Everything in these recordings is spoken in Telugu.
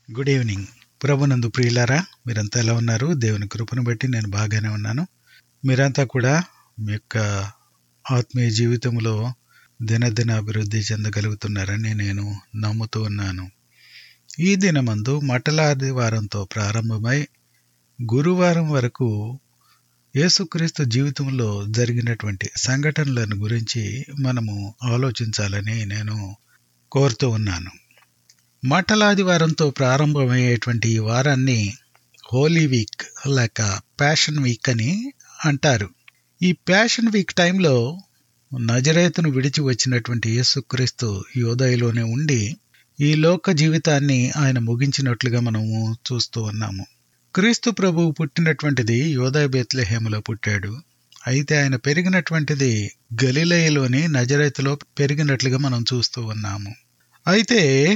Good evening. ప్రభునందు ప్రియులారా, మీరంతా ఎలా ఉన్నారు? దేవుని కృపను బట్టి నేను బాగానే ఉన్నాను. మీరంతా కూడా మీ యొక్క ఆత్మీయ జీవితంలో దినదిన అభివృద్ధి చెందగలుగుతున్నారని నేను నమ్ముతూ ఉన్నాను. ఈ దినమందు మట్టల ఆదివారంతో ప్రారంభమై గురువారం వరకు యేసుక్రీస్తు జీవితంలో జరిగినటువంటి సంఘటనలను గురించి మనము ఆలోచించాలని నేను కోరుతూ ఉన్నాను. మట్టల ఆదివారంతో ప్రారంభమయ్యేటువంటి ఈ వారాన్ని హోలీ వీక్ లేక ప్యాషన్ వీక్ అని అంటారు. ఈ ప్యాషన్ వీక్ టైంలో నజరేతును విడిచి వచ్చినటువంటి యేసుక్రీస్తు యోదయలోనే ఉండి ఈ లోక జీవితాన్ని ఆయన ముగించినట్లుగా మనము చూస్తూ ఉన్నాము. క్రీస్తు ప్రభువు పుట్టినటువంటిది యోదయ బెత్లెహేములో పుట్టాడు. అయితే ఆయన పెరిగినటువంటిది గలిలయలోని నజరేతులో పెరిగినట్లుగా మనం చూస్తూ ఉన్నాము. అయితే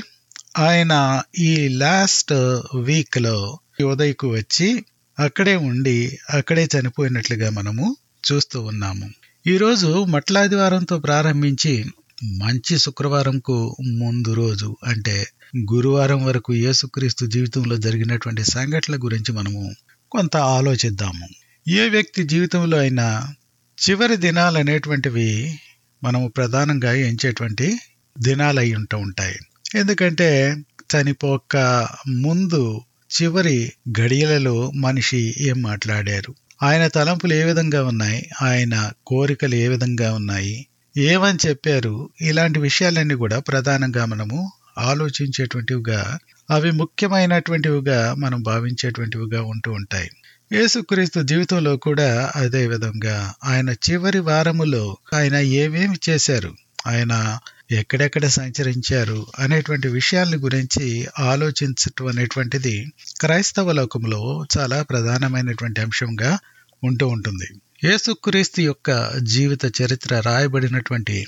ఆయన ఈ లాస్ట్ వీక్లో యోదయకు వచ్చి అక్కడే ఉండి అక్కడే చనిపోయినట్లుగా మనము చూస్తూ ఉన్నాము. ఈరోజు మట్లాదివారంతో ప్రారంభించి మంచి శుక్రవారంకు ముందు రోజు అంటే గురువారం వరకు యేసుక్రీస్తు జీవితంలో జరిగినటువంటి సంఘటనల గురించి మనము కొంత ఆలోచిద్దాము. ఏ వ్యక్తి జీవితంలో అయినా చివరి దినాలు అనేటువంటివి మనము ప్రధానంగా ఎంచేటువంటి దినాలు అయి ఉంటాయి. ఎందుకంటే చనిపోక ముందు చివరి గడియలలో మనిషి ఏం మాట్లాడారు, ఆయన తలంపులు ఏ విధంగా ఉన్నాయి, ఆయన కోరికలు ఏ విధంగా ఉన్నాయి, ఏమని చెప్పారు, ఇలాంటి విషయాలన్నీ కూడా ప్రధానంగా మనము ఆలోచించేటువంటివిగా, అవి ముఖ్యమైనటువంటివిగా మనం భావించేటువంటివిగా ఉంటూ ఉంటాయి. యేసుక్రీస్తు జీవితంలో కూడా అదే విధంగా ఆయన చివరి వారములో ఆయన ఏమేమి చేశారు, ఆయన ఎక్కడెక్కడ సంచరించారు అనేటువంటి విషయాల గురించి ఆలోచించటం అనేటువంటిది క్రైస్తవ లోకంలో చాలా ప్రధానమైనటువంటి అంశంగా ఉంటూ ఉంటుంది. యేసుక్రీస్తు యొక్క జీవిత చరిత్ర రాయబడినటువంటి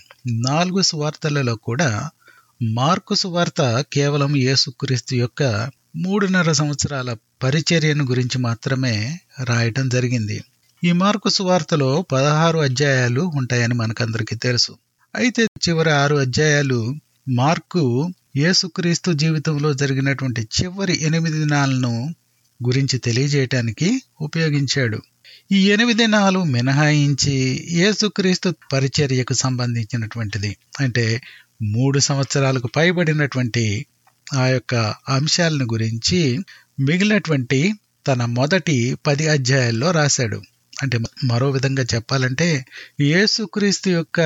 4 సువార్తలలో కూడా మార్కు సువార్త కేవలం యేసుక్రీస్తు యొక్క 3.5 సంవత్సరాల పరిచర్యను గురించి మాత్రమే రాయటం జరిగింది. ఈ మార్కు సువార్తలో 16 అధ్యాయాలు ఉంటాయని మనకందరికీ తెలుసు. అయితే చివరి 6 అధ్యాయాలు మార్కు యేసుక్రీస్తు జీవితంలో జరిగినటువంటి చివరి 8 దినాలను గురించి తెలియజేయటానికి ఉపయోగించాడు. ఈ 8 దినాలు మినహాయించి యేసుక్రీస్తు పరిచర్యకు సంబంధించినటువంటిది అంటే 3 సంవత్సరాలకు పైబడినటువంటి ఆ యొక్క అంశాలను గురించి మిగిలినటువంటి తన మొదటి 10 అధ్యాయాల్లో రాశాడు. అంటే మరో విధంగా చెప్పాలంటే యేసుక్రీస్తు యొక్క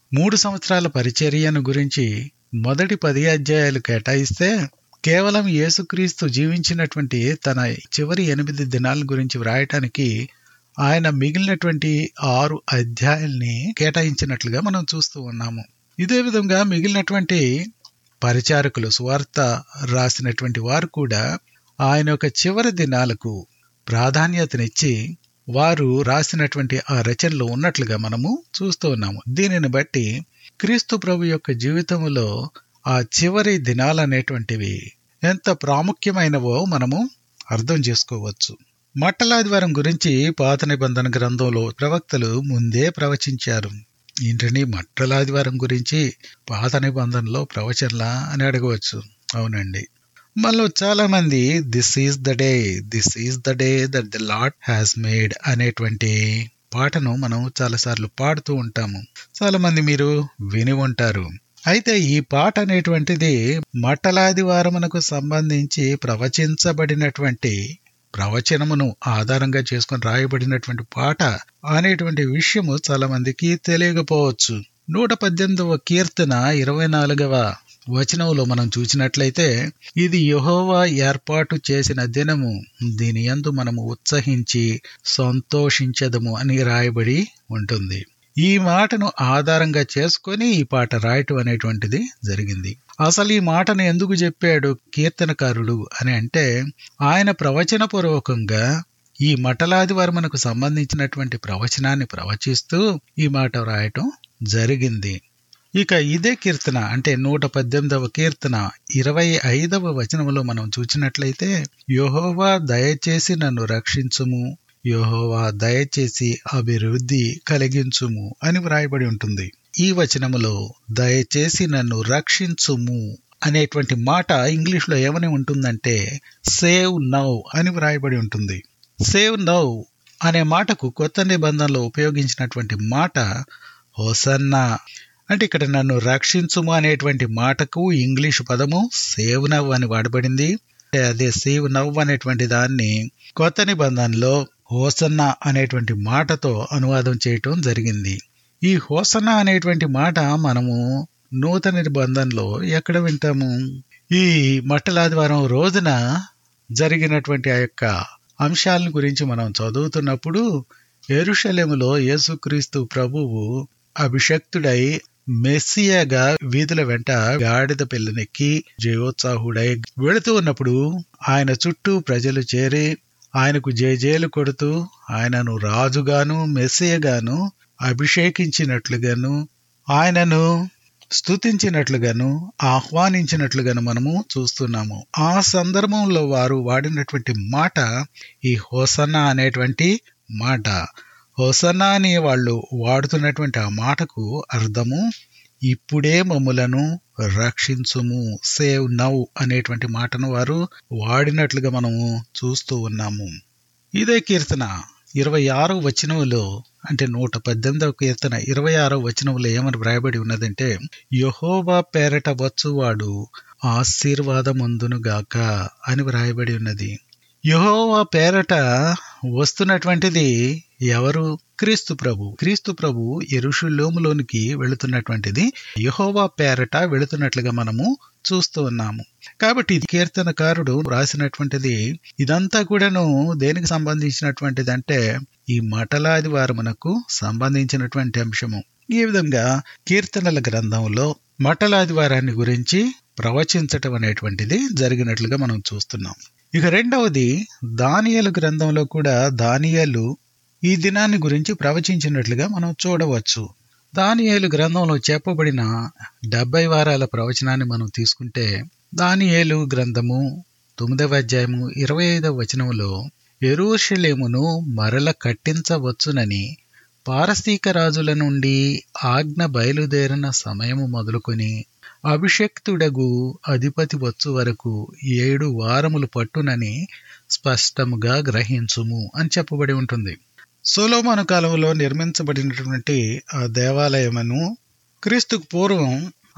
3 సంవత్సరాల పరిచర్యను గురించి మొదటి 10 అధ్యాయాలు కేటాయిస్తే కేవలం యేసుక్రీస్తు జీవించినటువంటి తన చివరి 8 దినాల గురించి వ్రాయటానికి ఆయన మిగిలినటువంటి 6 అధ్యాయాల్ని కేటాయించినట్లుగా మనం చూస్తూ ఉన్నాము. ఇదే విధంగా మిగిలినటువంటి పరిచారకులు, సువార్త రాసినటువంటి వారు కూడా ఆయన యొక్క చివరి దినాలకు ప్రాధాన్యతనిచ్చి వారు రాసినటువంటి ఆ రచనలు ఉన్నట్లుగా మనము చూస్తూ ఉన్నాము. దీనిని బట్టి క్రీస్తు ప్రభు యొక్క జీవితంలో ఆ చివరి దినాలనేటువంటివి ఎంత ప్రాముఖ్యమైనవో మనము అర్థం చేసుకోవచ్చు. మట్టలాదివారం గురించి పాత నిబంధన గ్రంథంలో ప్రవక్తలు ముందే ప్రవచించారు. ఏంటని మట్టలాదివారం గురించి పాత నిబంధనలో ప్రవచనలా అని అడగవచ్చు. అవునండి. మనలో చాలా మంది this is the day that the lord has made అనేటువంటి పాటను మనం చాలాసార్లు పాడుతూ ఉంటాము. చాలా మంది మీరు విని ఉంటారు. అయితే ఈ పాట అనేటువంటిది మట్టలాదివారమునకు సంబంధించి ప్రవచించబడినటువంటి ప్రవచనమును ఆధారంగా చేసుకొని రాయబడినటువంటి పాట అనేటువంటి విషయము చాలా మందికి తెలియకపోవచ్చు. 118వ కీర్తన 24వ వచనంలో మనం చూసినట్లయితే ఇది యెహోవా ఏర్పాటు చేసిన దినము, దీని యందు మనము ఉత్సహించి సంతోషించెదము అని రాయబడి ఉంటుంది. ఈ మాటను ఆధారంగా చేసుకొని ఈ పాట రాయటం అనేటువంటిది జరిగింది. అసలు ఈ మాటను ఎందుకు చెప్పాడు కీర్తనకారుడు అని అంటే ఆయన ప్రవచనపూర్వకంగా ఈ మట్టలాదివారమునకు సంబంధించినటువంటి ప్రవచనాన్ని ప్రవచిస్తూ ఈ మాట రాయటం జరిగింది. ఇక ఇదే కీర్తన అంటే 118వ కీర్తన 25వ వచనంలో మనం చూసినట్లయితే యెహోవా దయచేసి నన్ను రక్షించుము, యెహోవా దయచేసి అభివృద్ధి కలిగించుము అని వ్రాయబడి ఉంటుంది. ఈ వచనములో దయచేసి నన్ను రక్షించుము అనేటువంటి మాట ఇంగ్లీష్లో ఏమని ఉంటుందంటే సేవ్ నౌ అని వ్రాయబడి ఉంటుంది. సేవ్ నౌ అనే మాటకు కొత్త నిబంధనలో ఉపయోగించినటువంటి మాట హోసన్నా. అంటే ఇక్కడ నన్ను రక్షించుము అనేటువంటి మాటకు ఇంగ్లీష్ పదము సేవ్ నవ్ అని వాడబడింది. అదే సేవ్ నవ్ అనేటువంటి దాన్ని కొత్త నిబంధనలో హోసన్నా అనేటువంటి మాటతో అనువాదం చేయటం జరిగింది. ఈ హోసన్నా అనేటువంటి మాట మనము నూతన నిబంధనలో ఎక్కడ వింటాము? ఈ మట్టలాదివారం రోజున జరిగినటువంటి ఆ యొక్క అంశాలను గురించి మనం చదువుతున్నప్పుడు యెరూషలేములో యేసుక్రీస్తు ప్రభువు అభిషక్తుడై మెస్సియాగా వీధుల వెంట గాడిద పిల్లనెక్కి జయోత్సాహుడై వెళుతూ ఉన్నప్పుడు ఆయన చుట్టూ ప్రజలు చేరి ఆయనకు జయజేలు కొడుతూ ఆయనను రాజుగాను మెస్సియగాను అభిషేకించినట్లుగాను ఆయనను స్తుతించినట్లుగాను ఆహ్వానించినట్లుగాను మనము చూస్తున్నాము. ఆ సందర్భంలో వారు వాడినటువంటి మాట ఈ హోసన్నా అనేటువంటి మాట. హోసన్నా అని వాళ్ళు వాడుతున్నటువంటి ఆ మాటకు అర్థము ఇప్పుడే మమ్ములను రక్షించుము, సేవ్ నౌ అనేటువంటి మాటను వారు వాడినట్లుగా మనము చూస్తూ ఉన్నాము. ఇదే కీర్తన 26వ వచనంలో, అంటే 118వ కీర్తన 26వ వచనంలో ఏమని వ్రాయబడి ఉన్నదంటే యెహోవా పేరట వచ్చువాడు ఆశీర్వాదముందునుగాక అని వ్రాయబడి ఉన్నది. యెహోవా పేరట వస్తున్నటువంటిది ఎవరు? క్రీస్తు ప్రభు. క్రీస్తు ప్రభు యెరూషలేములోనికి వెళుతున్నటువంటిది యెహోవా పేరట వెళుతున్నట్లుగా మనము చూస్తూ ఉన్నాము. కాబట్టి కీర్తనకారుడు రాసినటువంటిది ఇదంతా కూడాను దేనికి సంబంధించినటువంటిది అంటే ఈ మట్టలాదివారమునకు సంబంధించినటువంటి అంశము. ఈ విధంగా కీర్తనల గ్రంథంలో మట్టలాదివారాన్ని గురించి ప్రవచించటం అనేటువంటిది జరిగినట్లుగా మనం చూస్తున్నాం. ఇక రెండవది దానియేలు గ్రంథంలో కూడా దానియేలు ఈ దినాన్ని గురించి ప్రవచించినట్లుగా మనం చూడవచ్చు. దానియేలు గ్రంథంలో చెప్పబడిన 70 వారాల ప్రవచనాన్ని మనం తీసుకుంటే దానియేలు గ్రంథము 9వ అధ్యాయము 25వ వచనంలో యెరూషలేమును మరల కట్టించవచ్చునని పారసీక రాజుల నుండి ఆజ్ఞ బయలుదేరిన సమయము మొదలుకొని అభిషక్తుడగు అధిపతి వచ్చు వరకు 7 వారములు పట్టునని స్పష్టముగా గ్రహించుము అని చెప్పబడి ఉంటుంది. సొలొమోను కాలంలో నిర్మించబడినటువంటి ఆ దేవాలయమును క్రీస్తుకు పూర్వం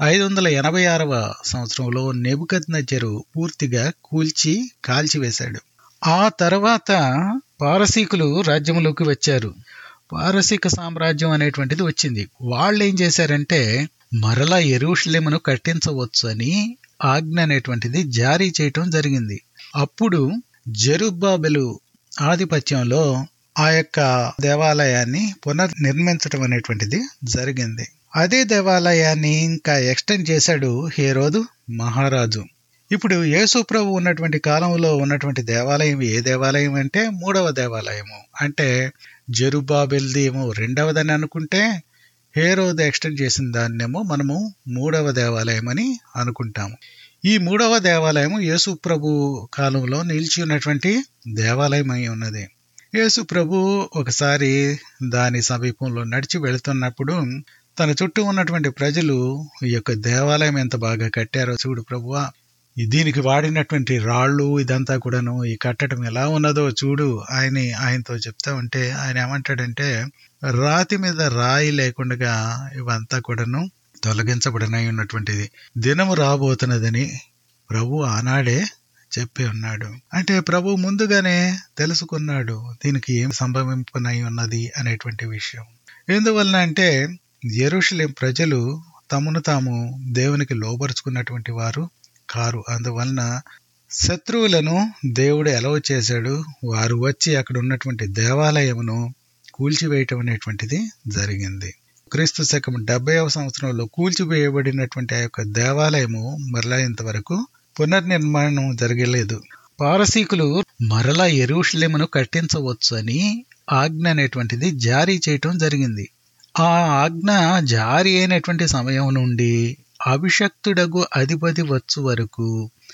586వ సంవత్సరంలో నెబుకద్నెజరు పూర్తిగా కూల్చి కాల్చివేశాడు. ఆ తర్వాత పారసీకులు రాజ్యంలోకి వచ్చారు. పారసీక సామ్రాజ్యం అనేటువంటిది వచ్చింది. వాళ్ళు ఏం చేశారంటే మరలా యెరూషలేమును కట్టించవచ్చు అని ఆజ్ఞ అనేటువంటిది జారీ చేయటం జరిగింది. అప్పుడు జెరుబ్బాబెలు ఆధిపత్యంలో ఆ యొక్క దేవాలయాన్ని పునర్నిర్మించడం అనేటువంటిది జరిగింది. అదే దేవాలయాన్ని ఇంకా ఎక్స్టెండ్ చేశాడు హేరోదు మహారాజు. ఇప్పుడు యేసు ప్రభు ఉన్నటువంటి కాలంలో ఉన్నటువంటి దేవాలయం ఏ దేవాలయం అంటే 3వ దేవాలయము. అంటే జెరుబ్బాబెల్ది ఏమో 2వదని అనుకుంటే హేరోదు ఎక్స్టెండ్ చేసిన దాన్నేమో మనము 3వ దేవాలయం అని అనుకుంటాము. ఈ 3వ దేవాలయము యేసు ప్రభు కాలంలో నిలిచి ఉన్నటువంటి దేవాలయం అయి ఉన్నది. యేసు ప్రభు ఒకసారి దాని సమీపంలో నడిచి వెళుతున్నప్పుడు తన చుట్టూ ఉన్నటువంటి ప్రజలు ఈ యొక్క దేవాలయం ఎంత బాగా కట్టారో చూడు ప్రభువా, దీనికి వాడినటువంటి రాళ్ళు ఇదంతా కూడాను ఈ కట్టడం ఎలా ఉన్నదో చూడు ఆయనతో చెప్తా ఉంటే ఆయన ఏమంటాడంటే రాతి మీద రాయి లేకుండా ఇవంతా కూడాను తొలగించబడినై ఉన్నటువంటిది దినము రాబోతున్నదని ప్రభు ఆనాడే చెప్పి ఉన్నాడు. అంటే ప్రభు ముందుగానే తెలుసుకున్నాడు దీనికి ఏం సంభవింపనై ఉన్నది అనేటువంటి విషయం. ఎందువలన అంటే యెరూషలేం ప్రజలు తమను తాము దేవునికి లోబరుచుకున్నటువంటి వారు కారు. అందువలన శత్రువులను దేవుడు ఎలవ చేశాడు. వారు వచ్చి అక్కడ ఉన్నటువంటి దేవాలయమును కూల్చివేయటం అనేటువంటిది జరిగింది. క్రీస్తు శకం 70వ సంవత్సరంలో కూల్చివేయబడినటువంటి ఆ యొక్క దేవాలయము మరలా ఇంతవరకు పునర్నిర్మాణం జరగలేదు. పారసీకులు మరలా యెరూషలేమును కట్టించవచ్చు అని ఆజ్ఞ అనేటువంటిది జారీ చేయటం జరిగింది. ఆ ఆజ్ఞ జారీ అయినటువంటి సమయం నుండి అభిషక్తుడగు అధిపతి వచ్చు వరకు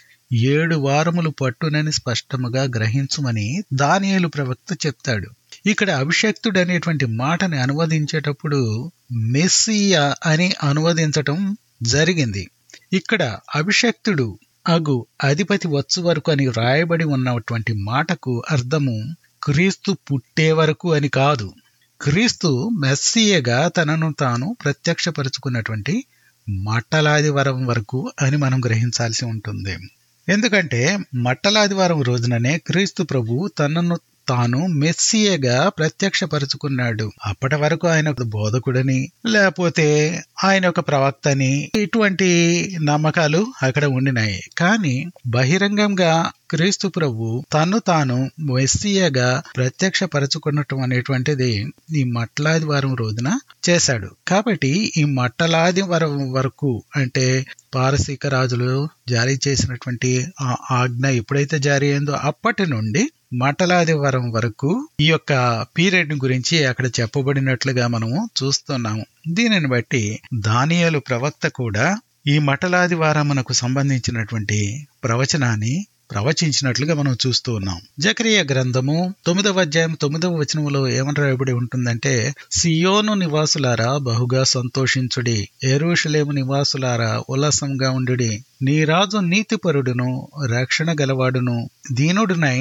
7 వారములు పట్టునని స్పష్టముగా గ్రహించుమని దానియేలు ప్రవక్త చెప్తాడు. ఇక్కడ అభిషక్తుడు అనేటువంటి మాటని అనువదించేటప్పుడు మెస్సియా అని అనువదించటం జరిగింది. ఇక్కడ అభిషక్తుడు అగు అధిపతి వచ్చు వరకు అని వ్రాయబడి ఉన్నటువంటి మాటకు అర్థము క్రీస్తు పుట్టే వరకు అని కాదు. క్రీస్తు మెస్సియగా తనను తాను ప్రత్యక్షపరుచుకున్నటువంటి మట్టలాదివారం వరకు అని మనం గ్రహించాల్సి ఉంటుంది. ఎందుకంటే మట్టలాదివారం రోజుననే క్రీస్తు ప్రభు తనను తాను మెస్సియగా ప్రత్యక్షపరుచుకున్నాడు. అప్పటి వరకు ఆయన ఒక బోధకుడని, లేకపోతే ఆయన ఒక ప్రవక్తని, ఇటువంటి నమ్మకాలు అక్కడ ఉండినాయి. కానీ బహిరంగంగా క్రీస్తు ప్రభు తను తాను మెస్సియగా ప్రత్యక్షపరచుకున్నటం అనేటువంటిది ఈ మట్టలాదివారం రోజున చేశాడు. కాబట్టి ఈ మట్టలాదివారం వరకు అంటే పారసీక రాజులు జారీ చేసినటువంటి ఆ ఆజ్ఞ ఎప్పుడైతే జారీ అయిందో అప్పటి నుండి మట్టలాదివారం వరకు ఈ యొక్క పీరియడ్ గురించి అక్కడ చెప్పబడినట్లుగా మనము చూస్తున్నాము. దీనిని బట్టి దానియేలు ప్రవక్త కూడా ఈ మట్టలాదివారమునకు సంబంధించినటువంటి ప్రవచనాన్ని ప్రవచించినట్లుగా మనం చూస్తూ ఉన్నాం. జకరియా గ్రంథము 9వ అధ్యాయం 9వ వచనములో ఏమని రాయబడి ఉంటుందంటే, సియోను నివాసులారా బహుగా సంతోషించుడి, యెరూషలేము నివాసులారా ఉల్లాసంగా ఉండుడి. నీ రాజు నీతిపరుడును రక్షణ గలవాడును దీనుడునై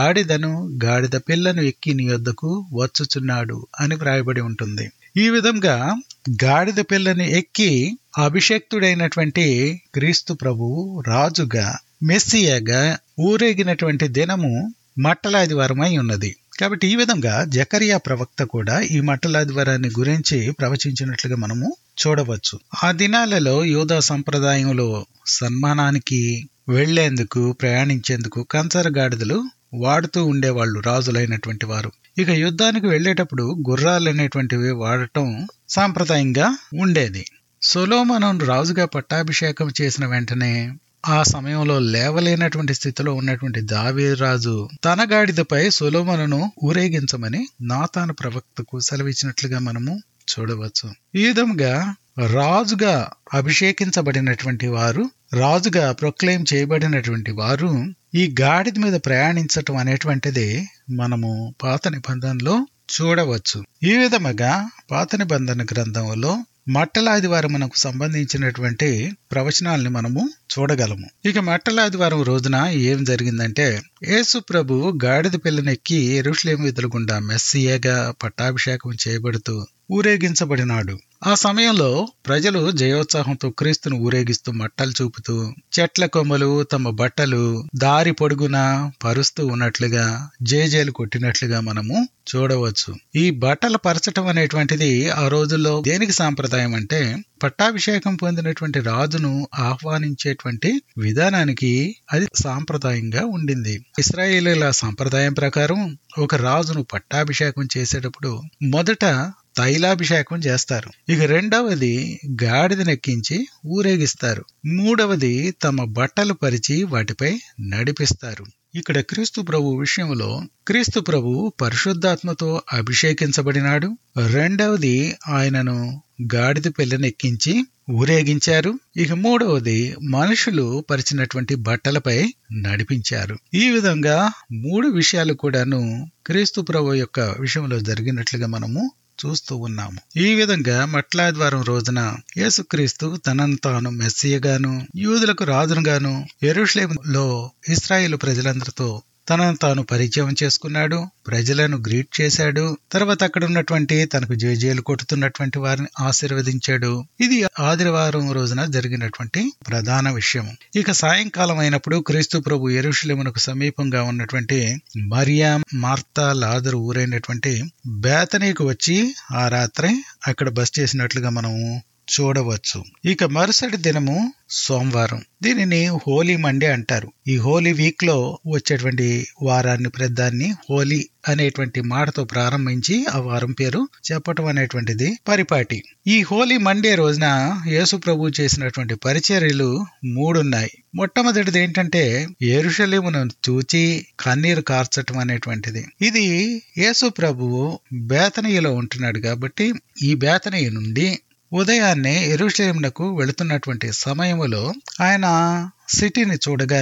గాడిద పిల్లను ఎక్కి నీ యొద్దకు వచ్చుచున్నాడు అని వ్రాయబడి ఉంటుంది. ఈ విధంగా గాడిద పిల్లని ఎక్కి అభిషక్తుడైనటువంటి క్రీస్తు ప్రభువు రాజుగా మెస్సియాగా ఊరేగినటువంటి దినము మట్టలాదివారమై ఉన్నది. కాబట్టి ఈ విధంగా జకరియా ప్రవక్త కూడా ఈ మట్టలాదివారాన్ని గురించి ప్రవచించినట్లుగా మనము చూడవచ్చు. ఆ దినాలలో యూదా సంప్రదాయంలో సన్మానానికి వెళ్లేందుకు ప్రయాణించేందుకు కంచర గాడిదలు వాడుతూ ఉండేవాళ్లు రాజులైనటువంటి వారు. ఇక యుద్ధానికి వెళ్లేటప్పుడు గుర్రాలు అనేటువంటివి వాడటం సాంప్రదాయంగా ఉండేది. సొలొమోను రాజుగా పట్టాభిషేకం చేసిన వెంటనే ఆ సమయంలో లేవలేనటువంటి స్థితిలో ఉన్నటువంటి దావీదు తన గాడిదపై సొలొమోనును ఊరేగించమని నాతాను ప్రవక్తకు సెలవిచ్చినట్లుగా మనము చూడవచ్చు. ఈ విధంగా రాజుగా అభిషేకించబడినటువంటి వారు, రాజుగా ప్రొక్లెయిమ్ చేయబడినటువంటి వారు ఈ గాడిద మీద ప్రయాణించటం అనేటువంటిది మనము పాత నిబంధనలో చూడవచ్చు. ఈ విధముగా పాత నిబంధన గ్రంథంలో మట్టలాదివారమునకు సంబంధించినటువంటి ప్రవచనాల్ని మనము చూడగలము. ఇక మట్టలాదివారం రోజున ఏం జరిగిందంటే, యేసు ప్రభు గాడిద పిల్లనెక్కి యెరూషలేము వీధుల గుండా మెస్సియాగా పట్టాభిషేకం చేయబడుతూ ఊరేగించబడినాడు. ఆ సమయంలో ప్రజలు జయోత్సాహంతో క్రీస్తును ఊరేగిస్తూ మట్టలు చూపుతూ చెట్ల కొమ్మలు తమ బట్టలు దారి పొడుగునా పరుస్తూ ఉన్నట్లుగా జేజేలు కొట్టినట్లుగా మనము చూడవచ్చు. ఈ బట్టలు పరచటం అనేటువంటిది ఆ రోజుల్లో దేనికి సాంప్రదాయం అంటే, పట్టాభిషేకం పొందినటువంటి రాజును ఆహ్వానించేటువంటి విధానానికి అది సాంప్రదాయంగా ఉండింది. ఇశ్రాయేలీల సాంప్రదాయం ప్రకారం ఒక రాజును పట్టాభిషేకం చేసేటప్పుడు మొదట తైలాభిషేకం చేస్తారు. ఇక రెండవది గాడిదనెక్కించి ఊరేగిస్తారు. మూడవది తమ బట్టలు పరిచి వాటిపై నడిపిస్తారు. ఇక్కడ క్రీస్తు ప్రభు విషయంలో క్రీస్తు ప్రభు పరిశుద్ధాత్మతో అభిషేకించబడినాడు. రెండవది ఆయనను గాడిద పిల్లనెక్కించి ఊరేగించారు. ఇక మూడవది మనుషులు పరిచినటువంటి బట్టలపై నడిపించారు. ఈ విధంగా మూడు విషయాలు కూడాను క్రీస్తు ప్రభు యొక్క విషయంలో జరిగినట్లుగా మనము చూస్తూ ఉన్నాము. ఈ విధంగా మట్టలాదివారం రోజున యేసుక్రీస్తు తనను తాను మెస్సియగాను, యూదులకు రాజునుగాను యెరూషలేములో ఇశ్రాయేలు ప్రజలందరితో తనను తాను పరిచయం చేసుకున్నాడు. ప్రజలను గ్రీట్ చేశాడు. తర్వాత అక్కడ ఉన్నటువంటి తనకు జేజేలు కొట్టుతున్నటువంటి వారిని ఆశీర్వదించాడు. ఇది ఆదివారం రోజున జరిగినటువంటి ప్రధాన విషయం. ఇక సాయంకాలం అయినప్పుడు క్రీస్తు ప్రభు యెరూషలేమునకు సమీపంగా ఉన్నటువంటి మరియా, మార్తా, లాజరు ఊరైనటువంటి బేతనీకు వచ్చి ఆ రాత్రి అక్కడ బస చేసినట్లుగా మనము చూడవచ్చు. ఇక మరుసటి దినము సోమవారం. దీనిని హోలీ మండే అంటారు. ఈ హోలీ వీక్ లో వచ్చేటువంటి వారాన్ని ప్రధాన్ని హోలీ అనేటువంటి మాటతో ప్రారంభించి ఆ వారం పేరు చెప్పటం అనేటువంటిది పరిపాటి. ఈ హోలీ మండే రోజున యేసు ప్రభు చేసినటువంటి పరిచర్యలు మూడున్నాయి. మొట్టమొదటిది ఏంటంటే యెరూషలేమును చూచి కన్నీరు కార్చటం అనేటువంటిది. ఇది యేసు ప్రభువు బేతనీయులో ఉంటున్నాడు కాబట్టి ఈ బేతనీయ నుండి ఉదయాన్నే యెరూషలేమునకు వెళుతున్నటువంటి సమయములో ఆయన సిటీని చూడగానే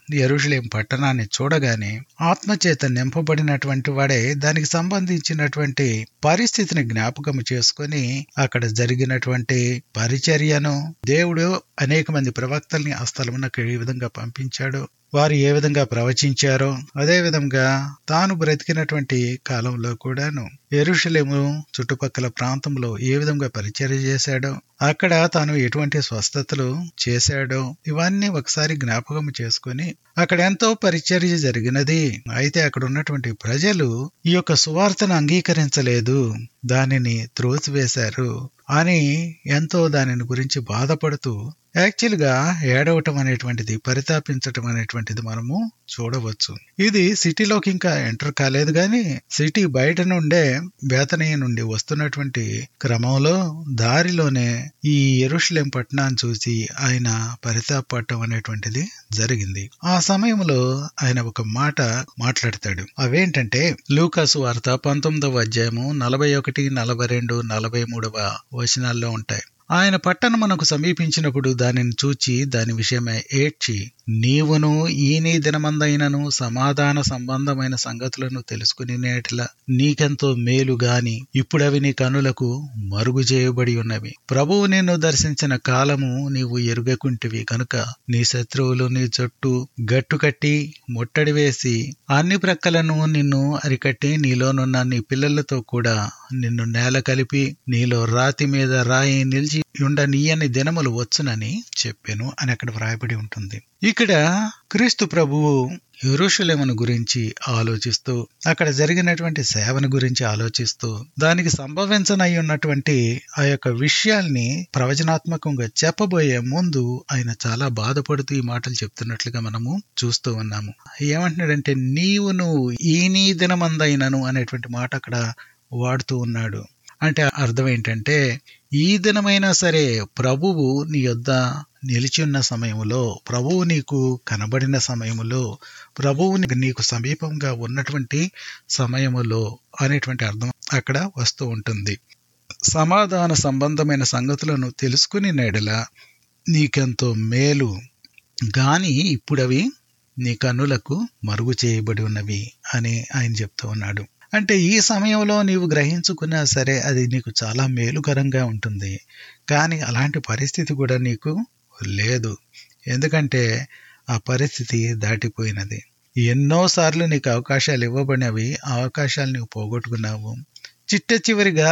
యెరూషలేము పట్టణాన్ని చూడగానే ఆత్మచేత నింపబడినటువంటి వాడే దానికి సంబంధించినటువంటి పరిస్థితిని జ్ఞాపకం చేసుకొని అక్కడ జరిగినటువంటి పరిచర్యను, దేవుడు అనేక మంది ప్రవక్తల్ని ఆ స్థలమునకు ఏ విధంగా పంపించాడో, వారు ఏ విధంగా ప్రవచించారో, అదే విధంగా తాను బ్రతికినటువంటి కాలంలో కూడాను యెరూషలేము చుట్టుపక్కల ప్రాంతంలో ఏ విధంగా పరిచర్య చేశాడో, అక్కడ తాను ఎటువంటి స్వస్థతలు చేశాడో ఇవన్నీ ఒకసారి జ్ఞాపకం చేసుకొని అక్కడ ఎంతో పరిచర్య జరిగినది. అయితే అక్కడ ఉన్నటువంటి ప్రజలు ఈ యొక్క సువార్తను అంగీకరించలేదు, దానిని త్రోసివేశారు అని ఎంతో దానిని గురించి బాధపడుతూ యాక్చువల్ గా ఏడవటం అనేటువంటిది, పరితాపించటం అనేటువంటిది మనము చూడవచ్చు. ఇది సిటీలోకి ఇంకా ఎంటర్ కాలేదు గాని సిటీ బయట నుండే బేతనీయ నుండి వస్తున్నటువంటి క్రమంలో దారిలోనే ఈ యెరూషలేము పట్టణాన్ని చూసి ఆయన పరితాపడటం అనేటువంటిది జరిగింది. ఆ సమయంలో ఆయన ఒక మాట మాట్లాడతాడు. అవేంటంటే లూకా సువార్త 19వ అధ్యాయము 41, 42, 43 వచనాల్లో ఉంటాయి. ఆయన పట్టణమునకు సమీపించినప్పుడు దానిని చూచి దాని విషయమై ఏడ్చి, నీవును ఈ నీ దినమందైనను సమాధాన సంబంధమైన సంగతులను తెలుసుకునేట్లా నీకెంతో మేలు గాని ఇప్పుడవి నీ కనులకు మరుగు చేయబడి ఉన్నవి. ప్రభువు నిన్ను దర్శించిన కాలము నీవు ఎరుగకుంటివి కనుక నీ శత్రువులు నీ చుట్టూ గట్టుకట్టి ముట్టడి వేసి అన్ని ప్రక్కలను నిన్ను అరికట్టి నీలోనున్న నీ పిల్లలతో కూడా నిన్ను నేల కలిపి నీలో రాతి మీద రాయి నిలిచి ఉండనీయని దినములు వచ్చునని చెప్పెను అని అక్కడ వ్రాయబడి ఉంటుంది. ఇక్కడ క్రీస్తు ప్రభువు యెరూషలేమును గురించి ఆలోచిస్తూ, అక్కడ జరిగినటువంటి సేవను గురించి ఆలోచిస్తూ, దానికి సంభవించనై ఉన్నటువంటి ఆ యొక్క విషయాల్ని ప్రవచనాత్మకంగా చెప్పబోయే ముందు ఆయన చాలా బాధపడుతూ ఈ మాటలు చెప్తున్నట్లుగా మనము చూస్తూ ఉన్నాము. ఏమంటున్నాడంటే నీవును ఈ నీ దినమందైనను అనేటువంటి మాట అక్కడ వాడుతూ ఉన్నాడు. అంటే అర్థం ఏంటంటే ఈ దినమైనా సరే ప్రభువు నీ యొద్ద నిలిచి ఉన్న సమయంలో, ప్రభువు నీకు కనబడిన సమయములో, ప్రభువు నీకు సమీపంగా ఉన్నటువంటి సమయములో అనేటువంటి అర్థం అక్కడ వస్తూ ఉంటుంది. సమాధాన సంబంధమైన సంగతులను తెలుసుకుని నెడల నీకెంతో మేలు గాని ఇప్పుడవి నీ కన్నులకు మరుగు చేయబడి ఉన్నవి అని ఆయన చెప్తూ ఉన్నాడు. అంటే ఈ సమయంలో నీవు గ్రహించుకున్నా సరే అది నీకు చాలా మేలుకరంగా ఉంటుంది, కానీ అలాంటి పరిస్థితి కూడా నీకు లేదు. ఎందుకంటే ఆ పరిస్థితి దాటిపోయినది. ఎన్నోసార్లు నీకు అవకాశాలు ఇవ్వబడినవి, అవకాశాలు నీవు పోగొట్టుకున్నావు. చిట్ట చివరిగా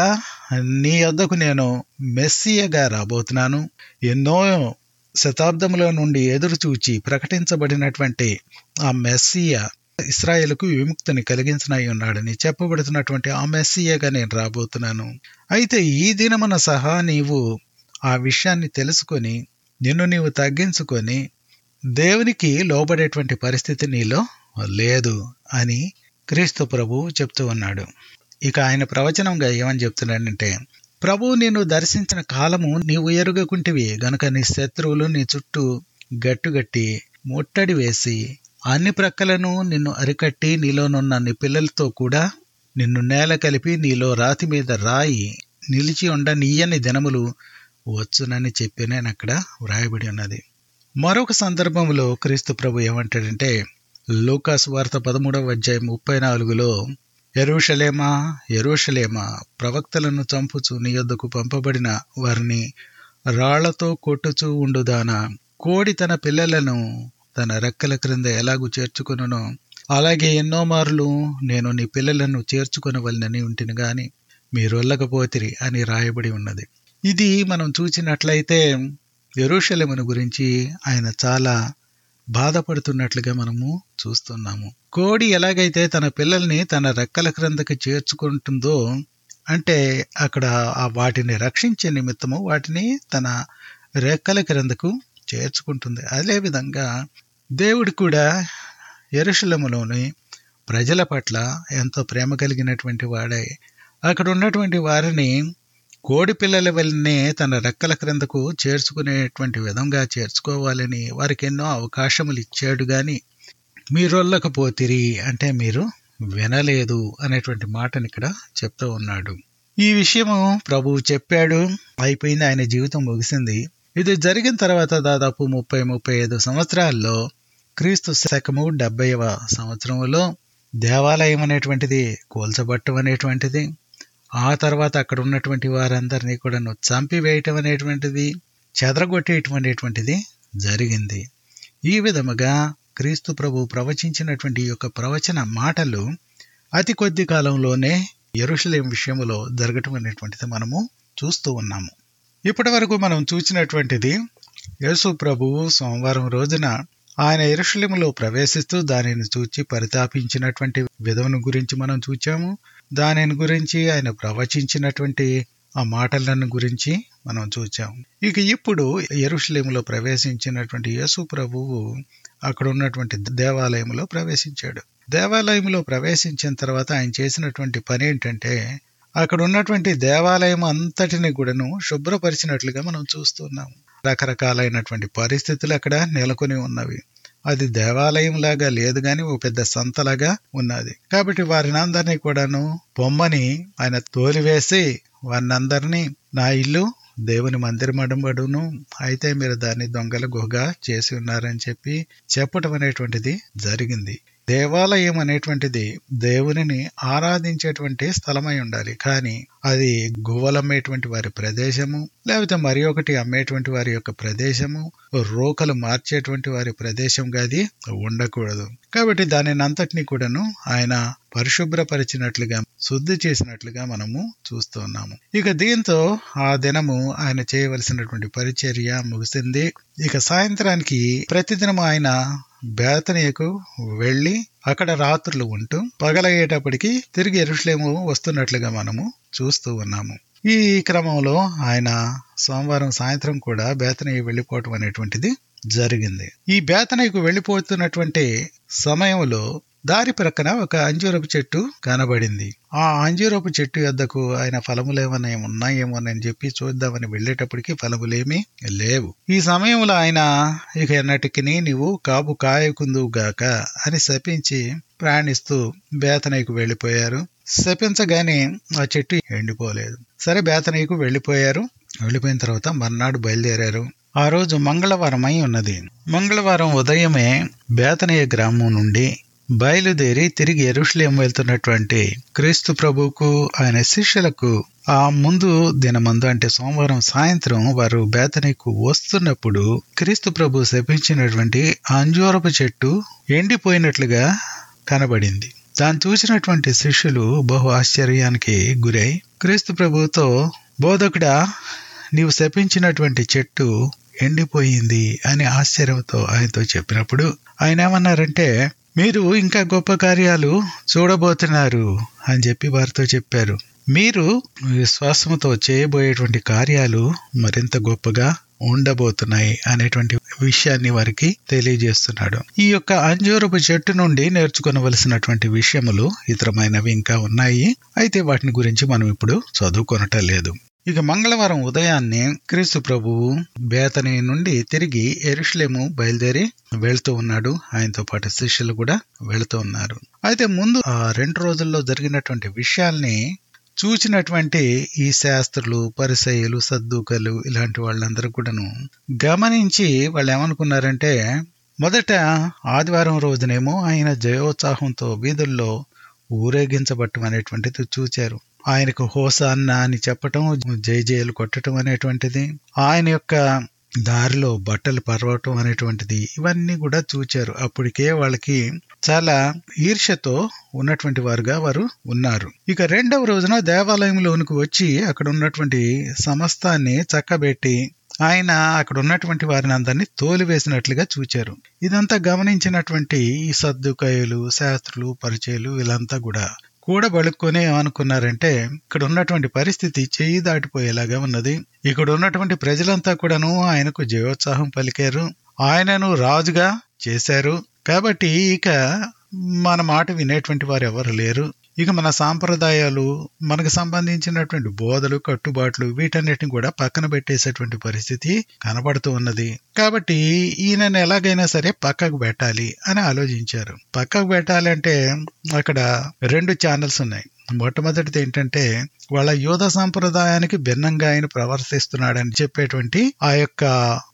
నీ వద్దకు నేను మెస్సియగా రాబోతున్నాను. ఎన్నో శతాబ్దముల నుండి ఎదురు చూచి ప్రకటించబడినటువంటి ఆ మెస్సియ ఇశ్రాయేలుకు విముక్తిని కలిగించనై ఉన్నాడని చెప్పబడుతున్నటువంటి ఆ మెస్సియగా నేను రాబోతున్నాను. అయితే ఈ దినమున సహా నీవు ఆ విషయాన్ని తెలుసుకొని నిన్ను నీవు తగ్గించుకొని దేవునికి లోబడేటువంటి పరిస్థితి నీలో లేదు అని క్రీస్తు ప్రభువు చెప్తూ ఉన్నాడు. ఇక ఆయన ప్రవచనంగా ఏమని చెప్తున్నాడంటే, ప్రభువు నిన్ను దర్శించిన కాలము నీవు ఎరుగకుంటివి గనుక నీ శత్రువులు నీ చుట్టూ గట్టుగట్టి ముట్టడి వేసి అన్ని ప్రక్కలను నిన్ను అరికట్టి నీలోనున్న నీ పిల్లలతో కూడా నిన్ను నేల కలిపి నీలో రాతి మీద రాయి నిలిచి ఉండనీయని దినములు వచ్చునని చెప్పినని అక్కడ వ్రాయబడి ఉన్నది. మరొక సందర్భంలో క్రీస్తు ప్రభు ఏమంటాడంటే లూకా సువార్త 13వ అధ్యాయం 34లో, యెరూషలేమా యెరూషలేమా ప్రవక్తలను చంపుచు నీ యొద్దకు పంపబడిన వారిని రాళ్లతో కొట్టుచూ ఉండుదానా, కోడి తన పిల్లలను తన రెక్కల క్రింద ఎలాగూ చేర్చుకొనునో అలాగే ఎన్నో మార్లు నేను నీ పిల్లలను చేర్చుకొనవలనని ఉంటిని గాని మీరొల్లకపోతిరి అని రాయబడి ఉన్నది. ఇది మనం చూసినట్లయితే యెరూషలేమును గురించి ఆయన చాలా బాధపడుతున్నట్లుగా మనము చూస్తున్నాము. కోడి ఎలాగైతే తన పిల్లల్ని తన రెక్కల క్రిందకి చేర్చుకుంటుందో, అంటే అక్కడ వాటిని రక్షించే నిమిత్తము వాటిని తన రెక్కల క్రిందకు చేర్చుకుంటుంది. అదేవిధంగా దేవుడు కూడా యెరూషలేములోని ప్రజల పట్ల ఎంతో ప్రేమ కలిగినటువంటి వాడై అక్కడ ఉన్నటువంటి వారిని కోడి పిల్లల వల్లనే తన రెక్కల క్రిందకు చేర్చుకునేటువంటి విధంగా చేర్చుకోవాలని వారికి ఎన్నో అవకాశములు ఇచ్చాడు. గాని మీరొల్లకపోతిరి అంటే మీరు వినలేదు అనేటువంటి మాటని ఇక్కడ చెప్తూ ఉన్నాడు. ఈ విషయము ప్రభువు చెప్పాడు, అయిపోయింది, ఆయన జీవితం ముగిసింది. ఇది జరిగిన తర్వాత దాదాపు 30-35 సంవత్సరాల్లో క్రీస్తు శకము 70వ సంవత్సరంలో దేవాలయం అనేటువంటిది కూల్చబట్టం అనేటువంటిది, ఆ తర్వాత అక్కడ ఉన్నటువంటి వారందరినీ కూడా చంపివేయటం అనేటువంటిది, చెదరగొట్టేయటం అనేటువంటిది జరిగింది. ఈ విధముగా క్రీస్తు ప్రభు ప్రవచించినటువంటి ఈ యొక్క ప్రవచన మాటలు అతి కొద్ది కాలంలోనే యెరూషలేము విషయంలో జరగటం అనేటువంటిది మనము చూస్తూ ఉన్నాము. ఇప్పటి వరకు మనం చూసినటువంటిది యేసు ప్రభువు సోమవారం రోజున ఆయన యెరూషలేములో ప్రవేశిస్తూ దానిని చూచి పరితాపించినటువంటి విధమును గురించి మనం చూచాము. దానిని గురించి ఆయన ప్రవచించినటువంటి ఆ మాటలను గురించి మనం చూచాము. ఇక ఇప్పుడు యెరూషలేములో ప్రవేశించినటువంటి యేసు ప్రభువు అక్కడ ఉన్నటువంటి దేవాలయంలో ప్రవేశించాడు. దేవాలయంలో ప్రవేశించిన తర్వాత ఆయన చేసినటువంటి పని ఏంటంటే, అక్కడ ఉన్నటువంటి దేవాలయం అంతటిని కూడాను శుభ్రపరిచినట్లుగా మనం చూస్తున్నాము. రకరకాలైనటువంటి పరిస్థితులు అక్కడ నెలకొని ఉన్నవి. అది దేవాలయం లాగా లేదు గాని ఓ పెద్ద సంతలాగా ఉన్నది. కాబట్టి వారిని అందరినీ కూడాను పొమ్మని ఆయన తోలివేసి వారినందరినీ నా ఇల్లు దేవుని మందిరమడును, అయితే మీరు దాన్ని దొంగల గుహగా చేసి ఉన్నారని చెప్పటం అనేటువంటిది జరిగింది. దేవాలయం అనేటువంటిది దేవునిని ఆరాధించేటువంటి స్థలమై ఉండాలి. కానీ అది గువ్వలమ్మేటువంటి వారి ప్రదేశము, లేకపోతే మరి ఒకటి అమ్మేటువంటి వారి యొక్క ప్రదేశము, రోకలు మార్చేటువంటి వారి ప్రదేశంగా అది ఉండకూడదు. కాబట్టి దానిని అంతటినీ కూడాను ఆయన పరిశుభ్రపరిచినట్లుగా, శుద్ధి చేసినట్లుగా మనము చూస్తూ ఉన్నాము. ఇక దీంతో ఆ దినము ఆయన చేయవలసినటువంటి పరిచర్య ముగిసింది. ఇక సాయంత్రానికి ప్రతిదినం ఆయన బేతనీయకు వెళ్లి అక్కడ రాత్రులు ఉంటూ పగలయ్యేటప్పటికి తిరిగి యెరూషలేము వస్తున్నట్లుగా మనము చూస్తూ ఉన్నాము. ఈ క్రమంలో ఆయన సోమవారం సాయంత్రం కూడా బేతనీయ వెళ్లిపోవటం అనేటువంటిది జరిగింది. ఈ బేతనీయకు వెళ్లిపోతున్నటువంటి సమయంలో దారి ప్రక్కన ఒక అంజూరపు చెట్టు కనబడింది. ఆ అంజూరపు చెట్టు యొద్దకు ఆయన ఫలములేమన్నా ఉన్నాయేమోనని చెప్పి చూద్దామని వెళ్లేటప్పటికి ఫలములేమీ లేవు. ఈ సమయంలో ఆయన ఇక ఎన్నటికి నీవు కాపు కాయకుందువుగాక అని శపించి ప్రయాణిస్తూ బేతనీయకు వెళ్లిపోయారు. శపించగానే ఆ చెట్టు ఎండిపోలేదు. సరే, బేతనీయకు వెళ్లిపోయారు. వెళ్లిపోయిన తర్వాత మర్నాడు బయలుదేరారు. ఆ రోజు మంగళవారం అయి ఉన్నది. మంగళవారం ఉదయమే బేతనీయ గ్రామం నుండి బయలుదేరి తిరిగి యెరూషలేము వెళ్తున్నటువంటి క్రీస్తు ప్రభువుకు ఆయన శిష్యులకు ఆ ముందు దినమందు అంటే సోమవారం సాయంత్రం వారు బేతనీకు వస్తున్నప్పుడు క్రీస్తు ప్రభు శపించినటువంటి అంజూరపు చెట్టు ఎండిపోయినట్లుగా కనబడింది. దాన్ని చూసినటువంటి శిష్యులు బహు ఆశ్చర్యానికి గురై క్రీస్తు ప్రభువుతో, బోధకుడా, నీవు శపించినటువంటి చెట్టు ఎండిపోయింది అని ఆశ్చర్యంతో ఆయనతో చెప్పినప్పుడు ఆయన ఏమన్నారంటే, మీరు ఇంకా గొప్ప కార్యాలు చూడబోతున్నారు అని చెప్పి వారితో చెప్పారు. మీరు విశ్వాసంతో చేయబోయేటువంటి కార్యాలు మరింత గొప్పగా ఉండబోతున్నాయి అనేటువంటి విషయాన్ని వారికి తెలియజేస్తున్నాడు. ఈ యొక్క అంజూరపు చెట్టు నుండి నేర్చుకోవలసినటువంటి విషయములు ఇతరమైనవి ఇంకా ఉన్నాయి. అయితే వాటిని గురించి మనం ఇప్పుడు చదువుకొనటం లేదు. ఇక మంగళవారం ఉదయాన్నే క్రీస్తు ప్రభువు బేతనీ నుండి తిరిగి యెరూషలేము బయలుదేరి వెళ్తూ ఉన్నాడు. ఆయనతో పాటు శిష్యులు కూడా వెళుతూ ఉన్నారు. అయితే ముందు ఆ 2 రోజుల్లో జరిగినటువంటి విషయాల్ని చూచినటువంటి ఈ శాస్త్రులు, పరిసయ్యులు, సద్దూకలు ఇలాంటి వాళ్ళందరూ కూడాను గమనించి వాళ్ళు ఏమనుకున్నారంటే, మొదట ఆదివారం రోజునేమో ఆయన జయోత్సాహంతో వీధుల్లో ఊరేగించబట్టం అనేటువంటిది చూచారు. ఆయనకు హోసాన్నా అని చెప్పటం, జయజయలు కొట్టడం అనేటువంటిది, ఆయన యొక్క దారిలో బట్టలు పరవటం అనేటువంటిది, ఇవన్నీ కూడా చూచారు. అప్పటికే వాళ్ళకి చాలా ఈర్ష్యతో ఉన్నటువంటి వారుగా వారు ఉన్నారు. ఇక 2వ రోజున దేవాలయంలోనికి వచ్చి అక్కడ ఉన్నటువంటి సమస్తాన్ని చక్కబెట్టి ఆయన అక్కడ ఉన్నటువంటి వారిని అందరినీ తోలివేసినట్లుగా చూచారు. ఇదంతా గమనించినటువంటి ఈ సద్దూకయ్యులు, శాస్త్రులు, పరిచయులు వీళ్ళంతా కూడా కూడబలుక్కొని ఏమనుకున్నారంటే, ఇక్కడ ఉన్నటువంటి పరిస్థితి చెయ్యి దాటిపోయేలాగా ఉన్నది. ఇక్కడ ఉన్నటువంటి ప్రజలంతా కూడాను ఆయనకు జయోత్సాహం పలికారు, ఆయనను రాజుగా చేశారు. కాబట్టి ఇక మన మాట వినేటువంటి వారు ఎవరు లేరు. ఇక మన సాంప్రదాయాలు, మనకు సంబంధించినటువంటి బోధలు, కట్టుబాట్లు వీటన్నిటిని కూడా పక్కన పెట్టేసేటువంటి పరిస్థితి కనబడుతూ ఉన్నది. కాబట్టి ఈయనను ఎలాగైనా సరే పక్కకు పెట్టాలి అని ఆలోచించారు. పక్కకు పెట్టాలంటే అక్కడ 2 ఛానల్స్ ఉన్నాయి. మొట్టమొదటిది ఏంటంటే, వాళ్ళ యూద సంప్రదాయానికి భిన్నంగా ఆయన ప్రవర్తిస్తున్నాడని చెప్పేటువంటి ఆ యొక్క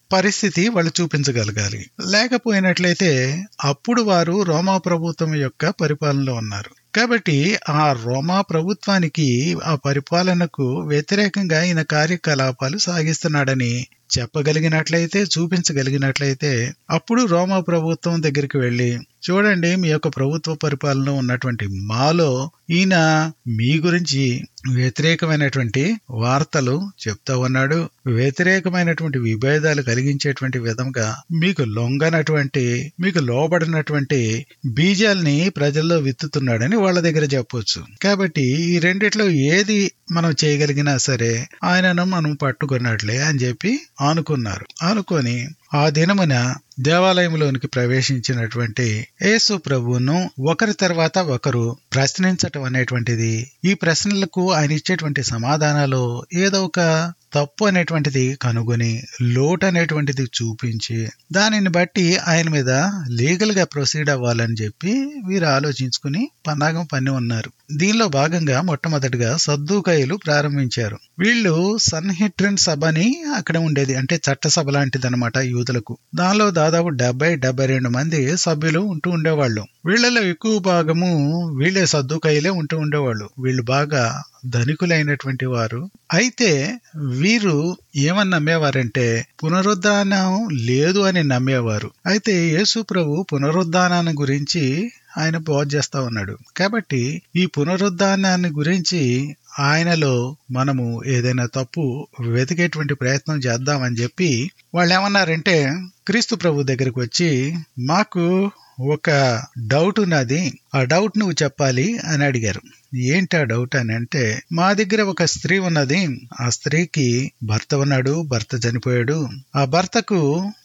పరిస్థితి వాళ్ళు చూపించగలగాలి. లేకపోయినట్లయితే అప్పుడు వారు రోమా ప్రభుత్వం యొక్క పరిపాలనలో ఉన్నారు. కాబట్టి ఆ రోమా ప్రభుత్వానికి, ఆ పరిపాలనకు వ్యతిరేకంగా ఈయన కార్యకలాపాలు సాగిస్తున్నాడని చెప్పగలిగినట్లయితే, చూపించగలిగినట్లయితే అప్పుడు రోమా ప్రభుత్వం దగ్గరికి వెళ్ళి, చూడండి మీ యొక్క ప్రభుత్వ పరిపాలన ఉన్నటువంటి మాలో ఈయన మీ గురించి వ్యతిరేకమైనటువంటి వార్తలు చెప్తా ఉన్నాడు, వ్యతిరేకమైనటువంటి విభేదాలు కలిగించేటువంటి విధంగా మీకు లొంగనటువంటి, మీకు లోబడినటువంటి బీజాల్ని ప్రజల్లో విత్తుతున్నాడని వాళ్ళ దగ్గర చెప్పొచ్చు. కాబట్టి ఈ రెండిట్లో ఏది మనం చేయగలిగినా సరే ఆయనను మనం పట్టుకున్నట్లే అని చెప్పి అనుకున్నారు. అనుకొని ఆ దినమున దేవాలయంలోనికి ప్రవేశించినటువంటి యేసు ప్రభువును ఒకరి తర్వాత ఒకరు ప్రశ్నించటం అనేటువంటిది, ఈ ప్రశ్నలకు ఆయన ఇచ్చేటువంటి సమాధానాలు ఏదో ఒక తప్పు అనేటువంటిది కనుగొని, లోటు అనేటువంటిది చూపించి, దానిని బట్టి ఆయన మీద లీగల్ గా ప్రొసీడ్ అవ్వాలని చెప్పి వీరు ఆలోచించుకుని పన్నాగం పన్ని ఉన్నారు. దీనిలో భాగంగా మొట్టమొదటిగా సద్దూకయ్యులు ప్రారంభించారు. వీళ్ళు సన్హెడ్రిన్ సభని అక్కడ ఉండేది, అంటే చట్టసభ లాంటిది అనమాట యూదులకు. దానిలో దాదాపు 70-72 మంది సభ్యులు ఉంటూ ఉండేవాళ్ళు. వీళ్ళలో ఎక్కువ భాగము వీళ్ళే సద్దూకయ్యులే ఉంటూ ఉండేవాళ్ళు. వీళ్ళు బాగా ధనికులైనటువంటి వారు. అయితే వీరు ఏమని నమ్మేవారంటే పునరుద్ధానం లేదు అని నమ్మేవారు. అయితే యేసు ప్రభు పునరుద్ధానాన్ని గురించి ఆయన బోధ చేస్తా ఉన్నాడు. కాబట్టి ఈ పునరుద్ధానాన్ని గురించి ఆయనలో మనము ఏదైనా తప్పు వెతికేటువంటి ప్రయత్నం చేద్దామని చెప్పి వాళ్ళు ఏమన్నారంటే, క్రీస్తు ప్రభు దగ్గరికి వచ్చి, మాకు ఒక డౌట్ ఉన్నది, ఆ డౌట్ నువ్వు చెప్పాలి అని అడిగారు. ఏంటి ఆ డౌట్ అని అంటే, మా దగ్గర ఒక స్త్రీ ఉన్నది, ఆ స్త్రీకి భర్త ఉన్నాడు, భర్త చనిపోయాడు. ఆ భర్తకు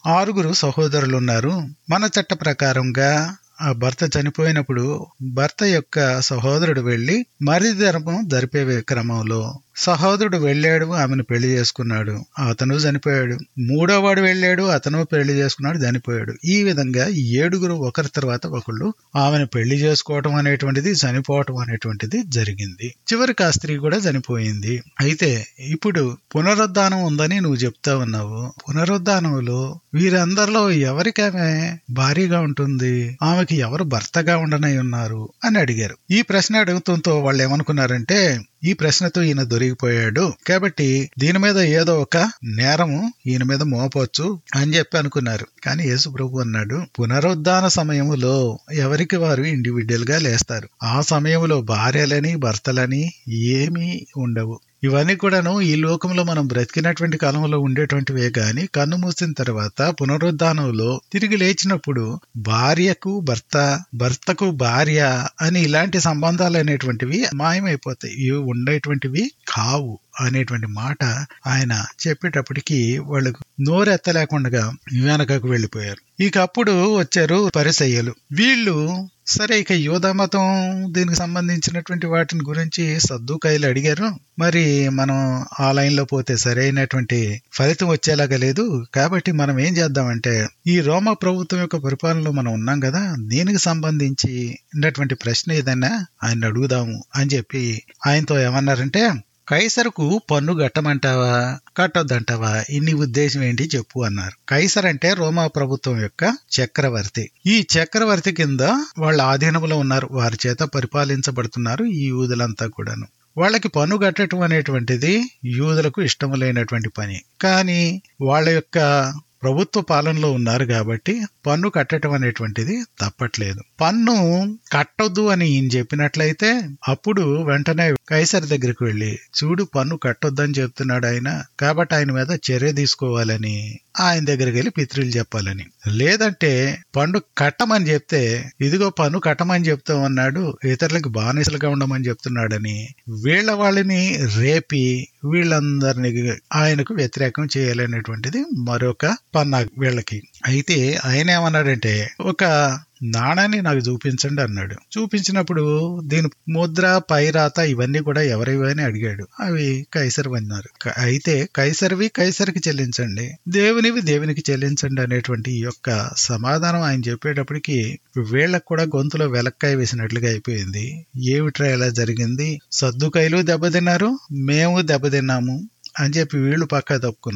6 సహోదరులు ఉన్నారు. మన చట్ట ప్రకారంగా ఆ భర్త చనిపోయినప్పుడు భర్త యొక్క సహోదరుడు వెళ్లి మరిధర్మం జరిపే క్రమంలో సహోదరుడు వెళ్ళాడు, ఆమెను పెళ్లి చేసుకున్నాడు, అతను చనిపోయాడు. 3వ వాడు వెళ్ళాడు, అతను పెళ్లి చేసుకున్నాడు, చనిపోయాడు. ఈ విధంగా 7 ఒకరి తర్వాత ఒకళ్ళు ఆమెను పెళ్లి చేసుకోవటం అనేటువంటిది, చనిపోవటం అనేటువంటిది జరిగింది. చివరికి ఆ స్త్రీ కూడా చనిపోయింది. అయితే ఇప్పుడు పునరుద్ధానం ఉందని నువ్వు చెప్తా ఉన్నావు. పునరుద్ధానంలో వీరందరిలో ఎవరికి ఆమె భారీగా ఉంటుంది, ఆమెకి ఎవరు భర్తగా ఉండనై ఉన్నారు అని అడిగారు. ఈ ప్రశ్న అడుగుతుంతో వాళ్ళు ఏమనుకున్నారంటే, ఈ ప్రశ్నతో ఈయన దొరికిపోయాడు కాబట్టి దీని మీద ఏదో ఒక నేరము ఈయన మీద మోపొచ్చు అని చెప్పి అనుకున్నారు. కానీ యేసు ప్రభు అన్నాడు, పునరుద్ధాన సమయములో ఎవరికి వారు ఇండివిడ్యువల్ గా లేస్తారు. ఆ సమయంలో భార్యలని భర్తలని ఏమీ ఉండవు. ఇవన్నీ కూడాను ఈ లోకంలో మనం బ్రతికినటువంటి కాలంలో ఉండేటువంటివే గాని, కన్ను మూసిన తర్వాత పునరుద్ధానంలో తిరిగి లేచినప్పుడు భార్యకు భర్త, భర్తకు భార్య అని ఇలాంటి సంబంధాలు అనేటువంటివి మాయమైపోతాయి. ఇవి ఉండేటువంటివి కావు అనేటువంటి మాట ఆయన చెప్పేటప్పటికి వాళ్ళకు నోరెత్తలేకుండా వెనకకు వెళ్ళిపోయారు. ఇక అప్పుడు వచ్చారు పరిసయ్యులు. వీళ్ళు సరే, ఇక యూదా మతం దీనికి సంబంధించినటువంటి వాటిని గురించి సద్దూకయ్యులు అడిగారు. మరి మనం ఆ లైన్ లో పోతే సరైనటువంటి ఫలితం వచ్చేలాగా లేదు. కాబట్టి మనం ఏం చేద్దామంటే, ఈ రోమా ప్రభుత్వం యొక్క పరిపాలనలో మనం ఉన్నాం కదా, దీనికి సంబంధించినటువంటి ప్రశ్న ఏదైనా ఆయన అడుగుదాము అని చెప్పి ఆయనతో ఏమన్నారంటే, కైసరుకు పన్ను కట్టమంటావా కట్టొద్దంటావా, ఇన్ని ఉద్దేశం ఏంటి చెప్పు అన్నారు. కైసర్ అంటే రోమా ప్రభుత్వం యొక్క చక్రవర్తి. ఈ చక్రవర్తి కింద వాళ్ళ ఆధీనంలో ఉన్నారు, వారి చేత పరిపాలించబడుతున్నారు ఈ యూదులంతా కూడాను. వాళ్ళకి పన్ను కట్టడం అనేటువంటిది యూదులకు ఇష్టం లేనటువంటి పని. కానీ వాళ్ళ యొక్క ప్రభుత్వ పాలనలో ఉన్నారు కాబట్టి పన్ను కట్టడం అనేటువంటిది తప్పట్లేదు. పన్ను కట్టొద్దు అని ఈయన చెప్పినట్లయితే అప్పుడు వెంటనే కైసర్ దగ్గరికి వెళ్ళి, చూడు పన్ను కట్టొద్దని చెప్తున్నాడు ఆయన, కాబట్టి ఆయన మీద చర్య తీసుకోవాలని ఆయన దగ్గరికి వెళ్ళి పిత్రులు చెప్పాలని. లేదంటే పన్ను కట్టమని చెప్తే, ఇదిగో పన్ను కట్టమని చెప్తా ఉన్నాడు, ఇతరులకు బానిసలుగా ఉండమని చెప్తున్నాడని వీళ్ళ వాళ్ళని రేపి వీళ్ళందరినీ ఆయనకు వ్యతిరేకం చేయాలనేటువంటిది మరొక పన్నా వీళ్ళకి. అయితే ఆయన ఏమన్నాడంటే, ఒక నాణాన్ని నాకు చూపించండి అన్నాడు. చూపించినప్పుడు దీని ముద్ర, పైరాత ఇవన్నీ కూడా ఎవరివని అడిగాడు. అవి కైసర్ అన్నారు. అయితే కైసర్వి కైసర్కి చెల్లించండి, దేవునివి దేవునికి చెల్లించండి అనేటువంటి ఈ యొక్క సమాధానం ఆయన చెప్పేటప్పటికి వీళ్ళకు కూడా గొంతులో వెలక్కాయ వేసినట్లుగా అయిపోయింది. ఏమిట్రా ఎలా జరిగింది, సద్దుకైలు దెబ్బతిన్నారు, మేము దెబ్బతిన్నాము అని చెప్పి వీళ్ళు పక్కా తప్పుకున్నారు.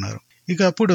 ఇక అప్పుడు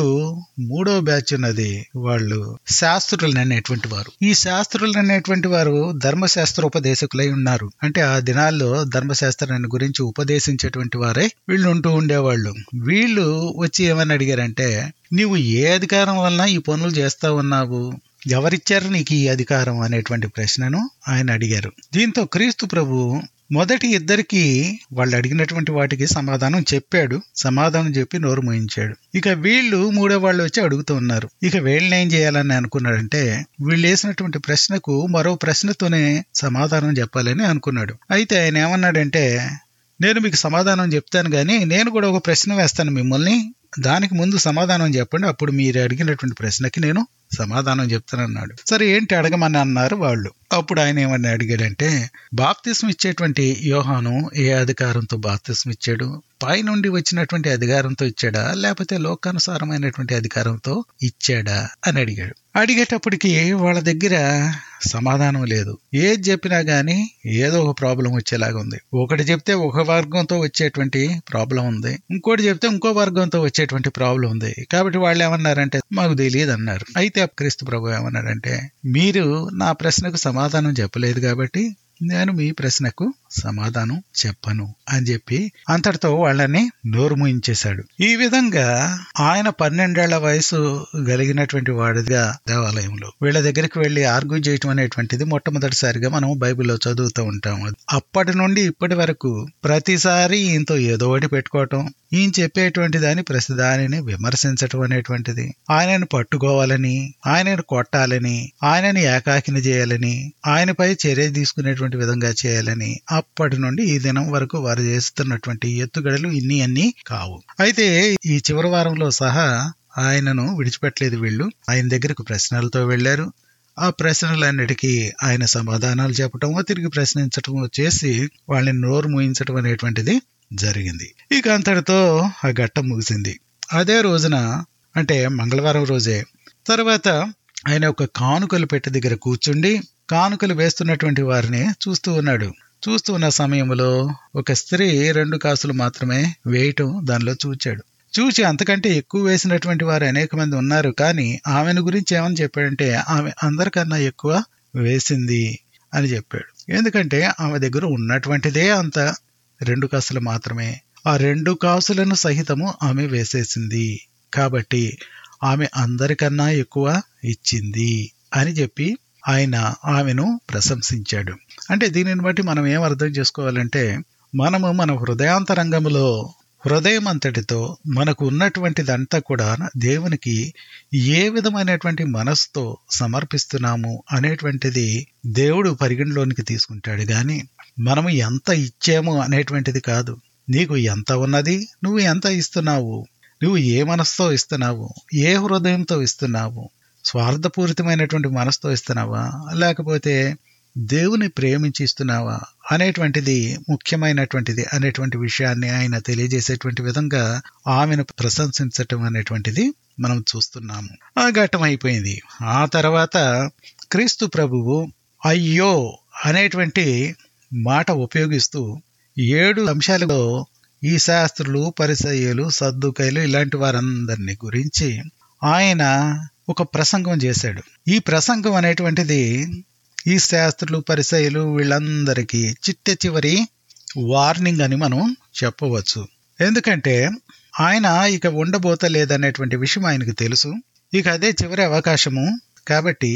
3వ బ్యాచ్ ఉన్నది, వాళ్ళు శాస్త్రులు అనేటువంటి వారు. ఈ శాస్త్రులు అనేటువంటి వారు ధర్మశాస్త్ర ఉపదేశకులై ఉన్నారు. అంటే ఆ దినాల్లో ధర్మశాస్త్రాన్ని గురించి ఉపదేశించేటువంటి వారే వీళ్ళు ఉంటూ ఉండేవాళ్ళు. వీళ్ళు వచ్చి ఏమని అడిగారంటే, నీవు ఏ అధికారం వలన ఈ పనులు చేస్తా ఉన్నావు, ఎవరిచ్చారు నీకు ఈ అధికారం అనేటువంటి ప్రశ్నను ఆయన అడిగారు. దీంతో క్రీస్తు ప్రభు మొదటి ఇద్దరికి వాళ్ళు అడిగినటువంటి వాటికి సమాధానం చెప్పాడు. సమాధానం చెప్పి నోరు మూయించాడు. ఇక వీళ్ళు 3వ వాళ్ళు వచ్చి అడుగుతూ ఉన్నారు. ఇక వీళ్ళని ఏం చేయాలని అనుకున్నాడంటే, వీళ్ళు వేసినటువంటి ప్రశ్నకు మరో ప్రశ్నతోనే సమాధానం చెప్పాలని అనుకున్నాడు. అయితే ఆయన ఏమన్నాడంటే, నేను మీకు సమాధానం చెప్తాను గాని నేను కూడా ఒక ప్రశ్న వేస్తాను మిమ్మల్ని, దానికి ముందు సమాధానం చెప్పండి, అప్పుడు మీరు అడిగినటువంటి ప్రశ్నకి నేను సమాధానం చెప్తానన్నాడు. సరే ఏంటి అడగమని అన్నారు వాళ్ళు. అప్పుడు ఆయన ఏమని అడిగాడంటే, బాప్తిస్మ ఇచ్చేటువంటి యోహాను ఏ అధికారంతో బాప్తిస్మ ఇచ్చాడు? పైనుండి వచ్చినటువంటి అధికారంతో ఇచ్చాడా, లేకపోతే లోకానుసారమైనటువంటి అధికారంతో ఇచ్చాడా అని అడిగాడు. అడిగేటప్పటికి వాళ్ళ దగ్గర సమాధానం లేదు. ఏది చెప్పినా గానీ ఏదో ఒక ప్రాబ్లం వచ్చేలాగా ఉంది. ఒకటి చెప్తే ఒక వర్గంతో వచ్చేటువంటి ప్రాబ్లం ఉంది, ఇంకోటి చెప్తే ఇంకో వర్గంతో వచ్చేటువంటి ప్రాబ్లం ఉంది. కాబట్టి వాళ్ళు ఏమన్నారంటే, మాకు తెలియదు అన్నారు. అయితే క్రీస్తు ప్రభు ఏమన్నాడంటే, మీరు నా ప్రశ్నకు సమాధానం చెప్పలేదు కాబట్టి నేను మీ ప్రశ్నకు సమాధానం చెప్పను అని చెప్పి అంతటితో వాళ్ళని నోరు మూయించేశాడు. ఈ విధంగా ఆయన 12 ఏళ్ల వయసు కలిగినటువంటి వాడిగా దేవాలయంలో వీళ్ళ దగ్గరికి వెళ్లి ఆర్గ్యూ చేయటం అనేటువంటిది మొట్టమొదటిసారిగా మనం బైబిల్లో చదువుతూ ఉంటాం. అప్పటి నుండి ఇప్పటి వరకు ప్రతిసారి ఈయనతో ఏదో ఒకటి పెట్టుకోవటం, ఈయన చెప్పేటువంటి దాన్ని ప్రతి దానిని విమర్శించటం అనేటువంటిది, ఆయనను పట్టుకోవాలని, ఆయనను కొట్టాలని, ఆయనని ఏకాకిని చేయాలని, ఆయనపై చర్య తీసుకునేటువంటి విధంగా చేయాలని అప్పటి నుండి ఈ దినం వరకు వారు చేస్తున్నటువంటి ఎత్తుగడలు ఇన్ని అన్ని కావు. అయితే ఈ చివరి వారంలో సహా ఆయనను విడిచిపెట్టలేదు వీళ్ళు. ఆయన దగ్గరకు ప్రశ్నలతో వెళ్లారు. ఆ ప్రశ్నలన్నిటికీ ఆయన సమాధానాలు చెప్పటమో తిరిగి ప్రశ్నించటమో చేసి వాళ్ళని నోరు మూయించటం అనేటువంటిది జరిగింది. ఇక అంతటితో ఆ ఘట్టం ముగిసింది. అదే రోజున అంటే మంగళవారం రోజే తర్వాత ఆయన ఒక కానుకలు పెట్టె దగ్గర కూర్చుండి కానుకలు వేస్తున్నటువంటి వారిని చూస్తూ ఉన్నాడు. చూస్తూ ఉన్న సమయంలో ఒక స్త్రీ 2 కాసులు మాత్రమే వేయటం దానిలో చూచాడు. చూచి అంతకంటే ఎక్కువ వేసినటువంటి వారు అనేక మంది ఉన్నారు, కానీ ఆమెను గురించి ఏమని చెప్పాడంటే, ఆమె అందరికన్నా ఎక్కువ వేసింది అని చెప్పాడు. ఎందుకంటే ఆమె దగ్గర ఉన్నటువంటిదే అంత 2 కాసులు మాత్రమే. ఆ 2 కాసులను సహితము ఆమె వేసేసింది కాబట్టి ఆమె అందరికన్నా ఎక్కువ ఇచ్చింది అని చెప్పి ఆయన ఆమెను ప్రశంసించాడు. అంటే దీనిని బట్టి మనం ఏం అర్థం చేసుకోవాలంటే, మనము మన హృదయాంతరంగంలో హృదయం అంతటితో మనకు ఉన్నటువంటిదంతా కూడా దేవునికి ఏ విధమైనటువంటి మనసుతో సమర్పిస్తున్నాము అనేటువంటిది దేవుడు పరిగణలోనికి తీసుకుంటాడు. గాని మనము ఎంత ఇచ్చాము అనేటువంటిది కాదు. నీకు ఎంత ఉన్నది, నువ్వు ఎంత ఇస్తున్నావు, నువ్వు ఏ మనసుతో ఇస్తున్నావు, ఏ హృదయంతో ఇస్తున్నావు, స్వార్థపూరితమైనటువంటి మనసుతో ఇస్తున్నావా, లేకపోతే దేవుని ప్రేమించి ఇస్తున్నావా అనేటువంటిది ముఖ్యమైనటువంటిది అనేటువంటి విషయాన్ని ఆయన తెలియజేసేటువంటి విధంగా ఆమెను ప్రశంసించటం అనేటువంటిది మనం చూస్తున్నాము. ఆ ఘట్టం అయిపోయింది. ఆ తర్వాత క్రీస్తు ప్రభువు అయ్యో అనేటువంటి మాట ఉపయోగిస్తూ 7 అంశాలలో ఈ శాస్త్రులు, పరిసయ్యులు, సద్దుకైలు ఇలాంటి వారందరినీ గురించి ఆయన ఒక ప్రసంగం చేశాడు. ఈ ప్రసంగం అనేటువంటిది ఈ శాస్త్రులు, పరిసయ్యులు వీళ్ళందరికీ చిట్ట చివరి వార్నింగ్ అని మనం చెప్పవచ్చు. ఎందుకంటే ఆయన ఇక ఉండబోతలేదనేటువంటి విషయం ఆయనకు తెలుసు. ఇక అదే చివరి అవకాశము కాబట్టి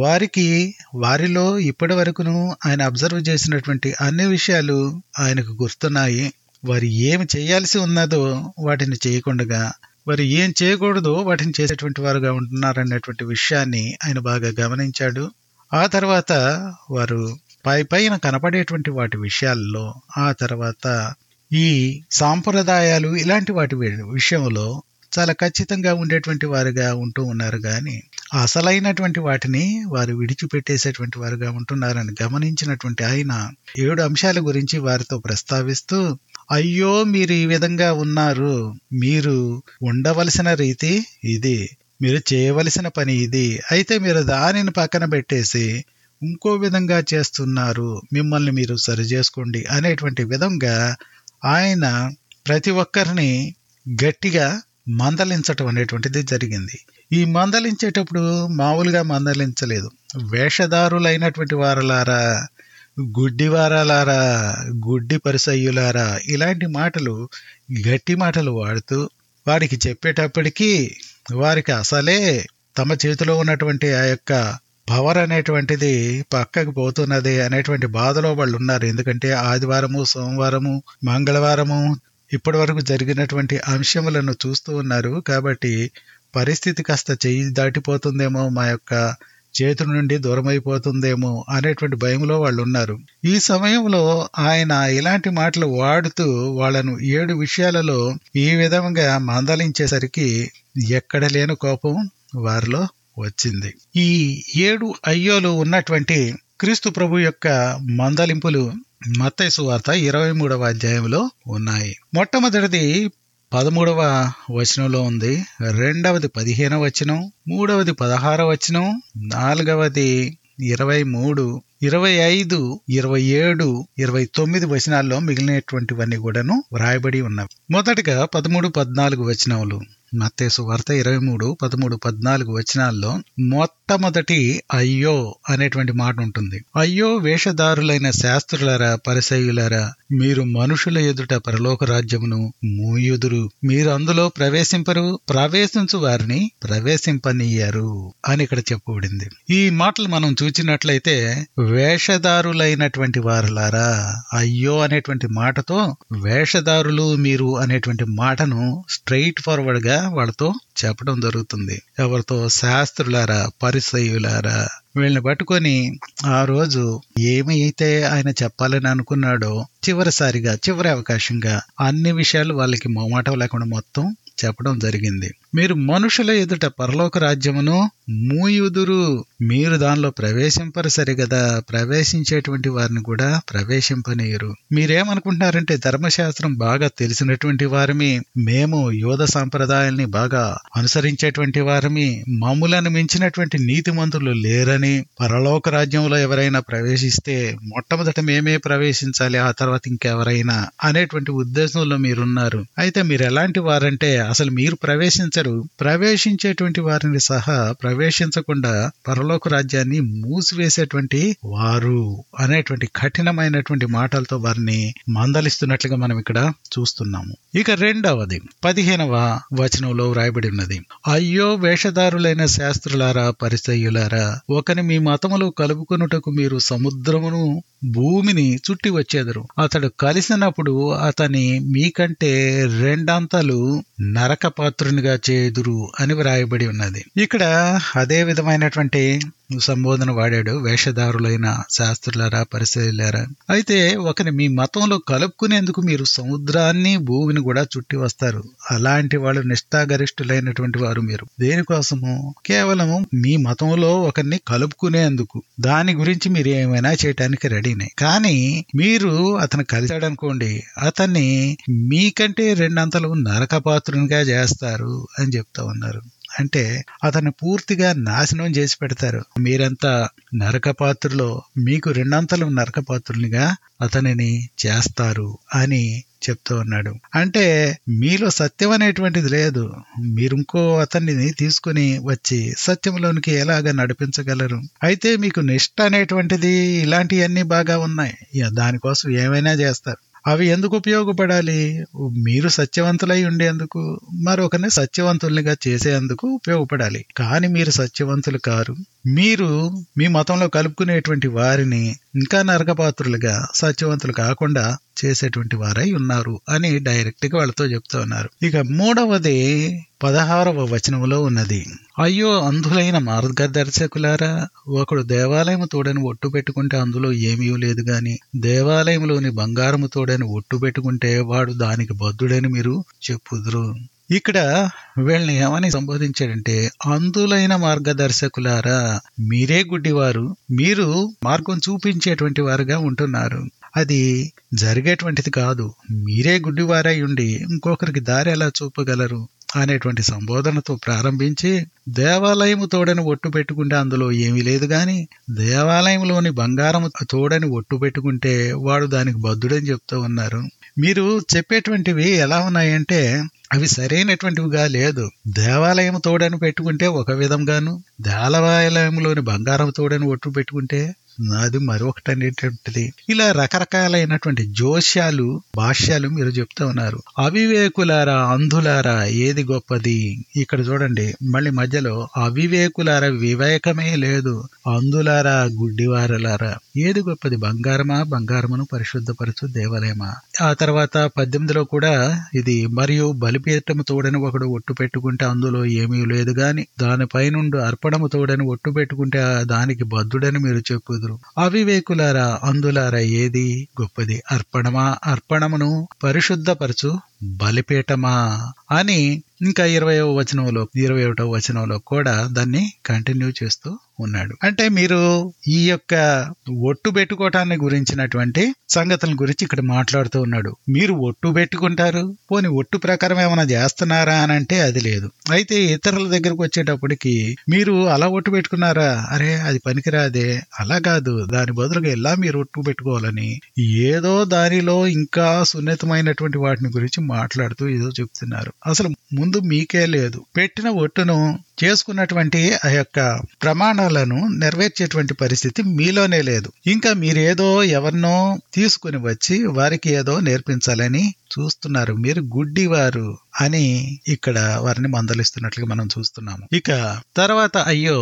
వారిలో ఇప్పటి వరకును ఆయన అబ్జర్వ్ చేసినటువంటి అన్ని విషయాలు ఆయనకు గుర్తున్నాయి. వారు ఏమి చేయాల్సి ఉన్నదో వాటిని చేయకుండా, వారు ఏం చేయకూడదో వాటిని చేసేటువంటి వారుగా ఉంటున్నారనేటువంటి విషయాన్ని ఆయన బాగా గమనించాడు. ఆ తర్వాత వారు పైన కనపడేటువంటి వాటి విషయాల్లో, ఆ తర్వాత ఈ సాంప్రదాయాలు ఇలాంటి వాటి విషయంలో చాలా ఖచ్చితంగా ఉండేటువంటి వారుగా ఉంటూ ఉన్నారు, కానీ అసలైనటువంటి వాటిని వారు విడిచిపెట్టేసేటువంటి వారుగా ఉంటున్నారని గమనించినటువంటి ఆయన 7 అంశాల గురించి వారితో ప్రస్తావిస్తూ, అయ్యో మీరు ఈ విధంగా ఉన్నారు, మీరు ఉండవలసిన రీతి ఇది, మీరు చేయవలసిన పని ఇది, అయితే మీరు దానిని పక్కన పెట్టేసి ఇంకో విధంగా చేస్తున్నారు, మిమ్మల్ని మీరు సరి చేసుకోండి అనేటువంటి విధంగా ఆయన ప్రతి ఒక్కరిని గట్టిగా మందలించటం అనేటువంటిది జరిగింది. ఈ మందలించేటప్పుడు మామూలుగా మందలించలేదు. వేషధారులైనటువంటి వారలారా, గుడ్డి వారలారా, గుడ్డి పరిసయ్యులారా, ఇలాంటి మాటలు, గట్టి మాటలు వాడుతూ వారికి చెప్పేటప్పటికీ వారికి అసలే తమ చేతిలో ఉన్నటువంటి ఆ యొక్క పవర్ అనేటువంటిది పక్కకు పోతున్నది అనేటువంటి బాధలో వాళ్ళు ఉన్నారు. ఎందుకంటే ఆదివారము, సోమవారము, మంగళవారము ఇప్పటి వరకు జరిగినటువంటి అంశములను చూస్తూ ఉన్నారు. కాబట్టి పరిస్థితి కాస్త చెయ్యి దాటిపోతుందేమో, మా యొక్క చేతుల నుండి దూరమైపోతుందేమో అనేటువంటి భయంలో వాళ్ళు ఉన్నారు. ఈ సమయంలో ఆయన ఇలాంటి మాటలు వాడుతూ వాళ్ళను 7 విషయాలలో ఈ విధంగా మందలించేసరికి ఎక్కడ లేని కోపం వారిలో వచ్చింది. ఈ 7 అయ్యోలు ఉన్నటువంటి క్రీస్తు ప్రభు యొక్క మందలింపులు మత్తయి సువార్త 23వ అధ్యాయంలో ఉన్నాయి. మొట్టమొదటిది 13వ వచనంలో ఉంది, రెండవది 15వ వచనం, మూడవది 16వ వచనం, నాలుగవది 23, 25, 27, 29 వచనాల్లో మిగిలినటువంటివన్నీ కూడాను వ్రాయబడి ఉన్నవి. మొదటిగా 13, 14 వచనములు. మత్తయి సువార్త 23, 13, 14 వచనాల్లో మొట్టమొదటి అయ్యో అనేటువంటి మాట ఉంటుంది. అయ్యో వేషధారులైన శాస్త్రులారా, పరిసయ్యులారా, మీరు మనుషుల ఎదుట పరలోక రాజ్యమును మూయుదురు, మీరు అందులో ప్రవేశింపరు, ప్రవేశించు వారిని ప్రవేశింపనీయరు అని ఇక్కడ చెప్పబడింది. ఈ మాటలు మనం చూచినట్లయితే వేషధారులైనటువంటి వారలారా, అయ్యో అనేటువంటి మాటతో వేషధారులు మీరు అనేటువంటి మాటను స్ట్రైట్ ఫార్వర్డ్ గా వాళ్ళతో చెప్పడం జరుగుతుంది. ఎవరితో? శాస్త్రులారా, పరిసయ్యులారా. వీళ్ళని పట్టుకొని ఆ రోజు ఏమైతే ఆయన చెప్పాలని అనుకున్నాడో చివరి అవకాశంగా అన్ని విషయాలు వాళ్ళకి మొమాటం లేకుండా మొత్తం చెప్పడం జరిగింది. మీరు మనుషుల ఎదుట పరలోక రాజ్యమును మూయుదురు, మీరు దానిలో ప్రవేశింపరు సరిగదా, ప్రవేశించేటువంటి వారిని కూడా ప్రవేశింపనీయరు. మీరేమనుకుంటున్నారంటే ధర్మశాస్త్రం బాగా తెలిసినటువంటి వారిమి, మేము యూద సాంప్రదాయాల్ని బాగా అనుసరించేటువంటి వారిమి, మమ్ములను మించినటువంటి నీతిమంతులు లేరని, పరలోక రాజ్యంలో ఎవరైనా ప్రవేశిస్తే మొట్టమొదట మేమే ప్రవేశించాలి, ఆ తర్వాత ఇంకెవరైనా అనేటువంటి ఉద్దేశంలో మీరున్నారు. అయితే మీరు ఎలాంటి వారంటే అసలు మీరు ప్రవేశించేటువంటి వారిని సహా ప్రవేశించకుండా పరలోక రాజ్యాన్ని మూసివేసేటువంటి వారు అనేటువంటి కఠినమైనటువంటి మాటలతో వారిని మందలిస్తున్నట్లుగా మనం ఇక్కడ చూస్తున్నాము. ఇక రెండవది 15వ వచనంలో వ్రాయబడి ఉన్నది, అయ్యో వేషధారులైన శాస్త్రులారా, పరిసయ్యులారా, ఒకని మీ మతములో కలుపుకొనుటకు మీరు సముద్రమును భూమిని చుట్టి వచ్చేదరు, అతడు కలిసినప్పుడు అతని మీకంటే 2 అంతలు నరకపాత్రునిగా చేదురు అని వ్రాయబడి ఉన్నది. ఇక్కడ అదే విధమైనటువంటి సంబోధన వాడాడు, వేషధారులైన శాస్త్రులారా, పరిసయ్యులారా. అయితే ఒకని మీ మతంలో కలుపుకునేందుకు మీరు సముద్రాన్ని భూమిని కూడా చుట్టి వస్తారు. అలాంటి వాళ్ళు నిష్ఠాగరిష్ఠులైనటువంటి వారు. మీరు దేనికోసము? కేవలము మీ మతంలో ఒకరిని కలుపుకునేందుకు. దాని గురించి మీరు ఏమైనా చేయటానికి రెడీనే. కానీ మీరు అతను కలిశాడనుకోండి, అతన్ని మీకంటే 2 అంతలు నరకపాత్రునిగా చేస్తారు అని చెప్తా ఉన్నారు. అంటే అతన్ని పూర్తిగా నాశనం చేసి పెడతారు. మీరంతా నరకపాత్రులో మీకు 2 అంతలు నరకపాత్రునిగా అతనిని చేస్తారు అని చెప్తూ ఉన్నాడు. అంటే మీలో సత్యం అనేటువంటిది లేదు. మీరు ఇంకో అతన్ని తీసుకుని వచ్చి సత్యంలోనికి ఎలాగ నడిపించగలరు? అయితే మీకు నిష్ఠ అనేటువంటిది ఇలాంటివన్నీ బాగా ఉన్నాయి. దానికోసం ఏమైనా చేస్తారు. అవి ఎందుకు ఉపయోగపడాలి? మీరు సత్యవంతులై ఉండేందుకు, మరొకరిని సత్యవంతులుగా చేసేందుకు ఉపయోగపడాలి. కానీ మీరు సత్యవంతులు కారు. మీరు మీ మతంలో కలుపుకునేటువంటి వారిని ఇంకా నరకపాత్రులుగా, సత్యవంతులు కాకుండా చేసేటువంటి వారై ఉన్నారు అని డైరెక్ట్ గా వాళ్ళతో చెప్తూ ఉన్నారు. ఇక మూడవది 16వ వచనంలో ఉన్నది, అయ్యో అంధులైన మార్గదర్శకులారా, ఒకడు దేవాలయము తోడని ఒట్టు పెట్టుకుంటే అందులో ఏమీ లేదు గాని దేవాలయంలోని బంగారము తోడని ఒట్టు పెట్టుకుంటే వాడు దానికి బద్ధుడని మీరు చెప్పుదురు. ఇక్కడ వీళ్ళని ఏమని సంబోధించాడంటే, అంధులైన మార్గదర్శకులారా, మీరే గుడ్డివారు, మీరు మార్గం చూపించేటువంటి వారుగా ఉంటున్నారు. అది జరిగేటువంటిది కాదు. మీరే గుడ్డివారై ఉండి ఇంకొకరికి దారి ఎలా చూపగలరు అనేటువంటి సంబోధనతో ప్రారంభించి, దేవాలయము తోడని ఒట్టు పెట్టుకుంటే అందులో ఏమీ లేదు గాని దేవాలయంలోని బంగారము తోడని ఒట్టు పెట్టుకుంటే వాడు దానికి బద్ధుడని చెప్తూ ఉన్నారు. మీరు చెప్పేటువంటివి ఎలా ఉన్నాయంటే అవి సరైనటువంటివిగా లేదు. దేవాలయం తోడని పెట్టుకుంటే ఒక విధంగాను, దేవాలయంలోని బంగారం తోడని ఒట్టు పెట్టుకుంటే అది మరొకటి అనేటువంటిది. ఇలా రకరకాలైనటువంటి జోష్యాలు, భాష్యాలు మీరు చెప్తా ఉన్నారు. అవివేకులారా, అంధులారా, ఏది గొప్పది? ఇక్కడ చూడండి, మళ్ళీ మధ్యలో అవివేకులారా, వివేకమే లేదు, అంధులారా, గుడ్డివారలారా, ఏది గొప్పది? బంగారమా? బంగారమును పరిశుద్ధపరచు దేవాలయమా? ఆ తర్వాత 18లో కూడా ఇది, మరియు బలిపీఠము తోడని ఒకడు ఒట్టు పెట్టుకుంటే అందులో ఏమీ లేదు గాని దానిపైనుండి అర్పణము తోడని ఒట్టు పెట్టుకుంటే దానికి బద్ధుడని మీరు చెప్పుదురు. అవివేకులారా, అంధులారా, ఏది గొప్పది? అర్పణమా? అర్పణమును పరిశుద్ధపరచు బలిపీఠమా? అని ఇంకా 21వ వచనంలో కూడా దాన్ని కంటిన్యూ చేస్తూ ఉన్నాడు. అంటే మీరు ఈ యొక్క ఒట్టు పెట్టుకోవటాన్ని గురించినటువంటి సంగతుల గురించి ఇక్కడ మాట్లాడుతూ ఉన్నాడు. మీరు ఒట్టు పెట్టుకుంటారు, పోని ఒట్టు ప్రకారం ఏమైనా చేస్తున్నారా అని అంటే అది లేదు. అయితే ఇతరుల దగ్గరకు వచ్చేటప్పటికి మీరు అలా ఒట్టు పెట్టుకున్నారా, అరే అది పనికిరాదే, అలా కాదు, దాని బదులుగా ఎలా మీరు ఒట్టు పెట్టుకోవాలని ఏదో దానిలో ఇంకా సున్నితమైనటువంటి వాటిని గురించి మాట్లాడుతూ ఏదో చెప్తున్నారు. అసలు ముందు మీకే లేదు. పెట్టిన ఒట్టును చేసుకున్నటువంటి ఆ యొక్క ప్రమాణాలను నెరవేర్చేటువంటి పరిస్థితి మీలోనే లేదు. ఇంకా మీరేదో ఎవరినో తీసుకుని వచ్చి వారికి ఏదో నేర్పించాలని చూస్తున్నారు. మీరు గుడ్డివారు అని ఇక్కడ వారిని మందలిస్తున్నట్లుగా మనం చూస్తున్నాము. ఇక తర్వాత అయ్యో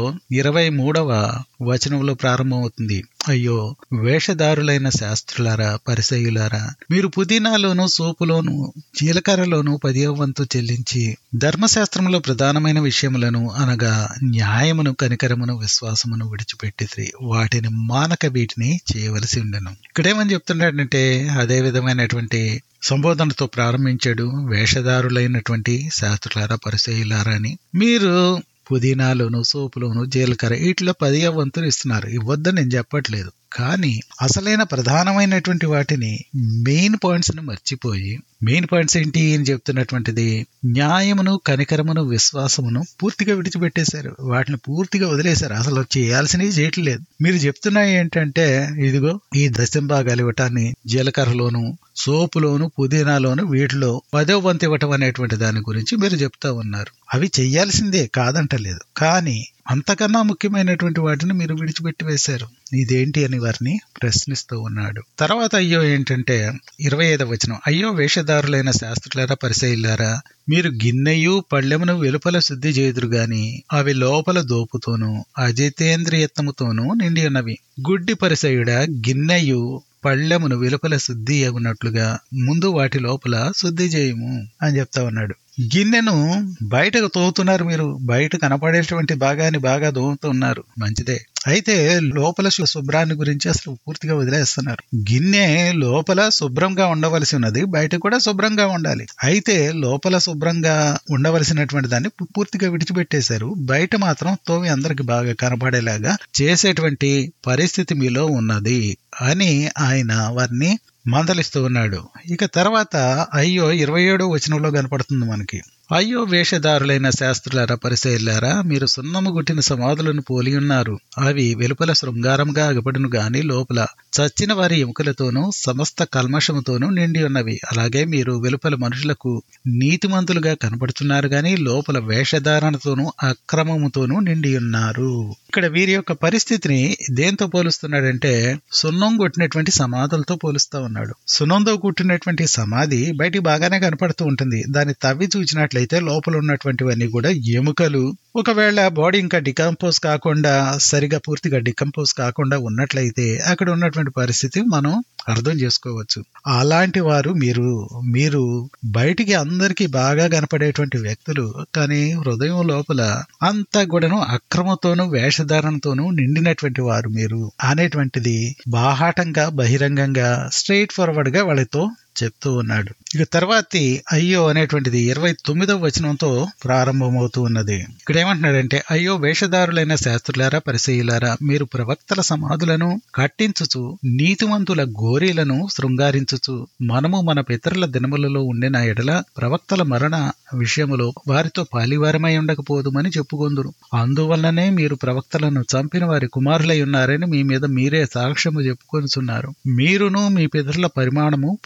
23వ వచనంలో ప్రారంభమవుతుంది. అయ్యో వేషధారులైన శాస్త్రులారా, పరిసయ్యులారా, మీరు పుదీనాలోను, సోపులోను, జీలకర్రలోను 10వ వంతు చెల్లించి ధర్మశాస్త్రంలో ప్రధానమైన విషయములను అనగా న్యాయమును, కనికరమును, విశ్వాసమును విడిచిపెట్టిరి. వాటిని మానక వీటిని చేయవలసి ఉండెను. ఇక్కడేమని చెప్తున్నాడంటే అదే విధమైనటువంటి సంబోధనతో ప్రారంభించాడు. వేషధారులైనటువంటి శాస్త్రులారా, పరిసయ్యులారా అని, మీరు పుదీనాలోను, సోపులోను, జీలకర్ర వీటిలో 10వ వంతులు ఇస్తున్నారు. ఇవ్వద్దని నేను చెప్పట్లేదు, కానీ అసలైన ప్రధానమైనటువంటి వాటిని, మెయిన్ పాయింట్స్ ని మర్చిపోయి, మెయిన్ పాయింట్స్ ఏంటి అని చెప్తున్నటువంటిది న్యాయమును, కనికరమును, విశ్వాసమును పూర్తిగా విడిచిపెట్టేశారు. వాటిని పూర్తిగా వదిలేశారు. అసలు చేయాల్సినవి చేయట్లేదు. మీరు చెప్తున్నాయి ఏంటంటే ఇదిగో ఈ దశంభాగాలు ఇవ్వటాన్ని జీలకర్రలోను, సోపులోను, పుదీనాలోను వీటిలో 10వ వంతు ఇవ్వటం అనేటువంటి దాని గురించి మీరు చెప్తా ఉన్నారు. అవి చెయ్యాల్సిందే, కాదంటలేదు, కానీ అంతకన్నా ముఖ్యమైనటువంటి వాటిని మీరు విడిచిపెట్టి వేశారు. ఇదేంటి అని వారిని ప్రశ్నిస్తూ ఉన్నాడు. తర్వాత అయ్యో ఏంటంటే 25వ వచనం, అయ్యో వేషధారులైన శాస్త్రులారా, పరిసయ్యులారా, మీరు గిన్నెయు పళ్ళెమును వెలుపల శుద్ధి చేదురు గాని అవి లోపల దోపుతోనూ అజితేంద్రియత్వముతోనూ నిండి ఉన్నవి. గుడ్డి పరిసయ్యుడా, గిన్నెయు పళ్ళెమును వెలుపల శుద్ధి అగునట్లుగా ముందు వాటి లోపల శుద్ధి చేయము అని చెప్తా ఉన్నాడు. గిన్నెను బయటకు తోముతున్నారు, మీరు బయట కనపడేటువంటి భాగాన్ని బాగా తోముతున్నారు, మంచిదే. అయితే లోపల శుభ్రాన్ని గురించి అసలు పూర్తిగా వదిలేస్తున్నారు. గిన్నె లోపల శుభ్రంగా ఉండవలసి ఉన్నది, బయట కూడా శుభ్రంగా ఉండాలి. అయితే లోపల శుభ్రంగా ఉండవలసినటువంటి దాన్ని పూర్తిగా విడిచిపెట్టేశారు. బయట మాత్రం తోమి అందరికి బాగా కనపడేలాగా చేసేటువంటి పరిస్థితి మీలో ఉన్నది అని ఆయన వారిని మందలిస్తూ ఉన్నాడు. ఇక తర్వాత అయ్యో 27వ వచనంలో కనపడుతుంది మనకి. అయ్యో వేషధారులైన శాస్త్రులారా, పరిసయ్యులారా, మీరు సున్నము గుట్టిన సమాధులను పోలి ఉన్నారు. అవి వెలుపల శృంగారంగా అగపడును గాని లోపల చచ్చిన వారి ఎముకలతోనూ సమస్త కల్మషముతోనూ నిండి ఉన్నవి. అలాగే మీరు వెలుపల మనుషులకు నీతిమంతులుగా కనపడుతున్నారు గాని లోపల వేషధారణతోనూ అక్రమముతోనూ నిండి ఉన్నారు. ఇక్కడ వీరి యొక్క పరిస్థితిని దేంతో పోలుస్తున్నాడంటే సున్నం కొట్టినటువంటి సమాధులతో పోలుస్తా ఉన్నాడు. సున్నంతో కుట్టినటువంటి సమాధి బయటికి బాగానే కనపడుతూ ఉంటుంది. దాన్ని తవ్వి చూసినట్లయితే లోపల ఉన్నటువంటివన్నీ కూడా ఎముకలు. ఒకవేళ బాడీ ఇంకా డికంపోజ్ కాకుండా, సరిగా పూర్తిగా డికంపోజ్ కాకుండా ఉన్నట్లయితే అక్కడ ఉన్నటువంటి పరిస్థితి మనం అర్థం చేసుకోవచ్చు. అలాంటి వారు మీరు బయటికి అందరికీ బాగా కనపడేటువంటి వ్యక్తులు, కానీ హృదయం లోపల అంతా కూడాను అక్రమంతోనూ వేషధారణతోనూ నిండినటువంటి వారు మీరు అనేటువంటిది బాహాటంగా, బహిరంగంగా, స్ట్రైట్ ఫార్వర్డ్ గా వాళ్ళతో చెప్తూ ఉన్నాడు. ఇక తర్వాతి అయ్యో అనేటువంటిది 29వ వచనంతో ప్రారంభమవుతూ ఉన్నది. ఇక్కడ ఏమంటున్నాడంటే అయ్యో వేషధారులైన శాస్త్రులారా, పరిసయ్యులారా, మీరు ప్రవక్తల సమాధులను కట్టించుచు నీతిమంతుల గోరీలను శృంగారించుచు మనము మన పితరుల దినములలో ఉండిన ఎడల ప్రవక్తల మరణ విషయములో వారితో పాలివారమై ఉండకపోదుమని చెప్పుకొందురు. అందువల్లనే మీరు ప్రవక్తలను చంపిన వారి కుమారులై ఉన్నారని మీ మీద మీరే సాక్ష్యము చెప్పుకొనుచున్నారు. మీరును మీ పితరుల పరిమాణము పూర్తి చేయుడి.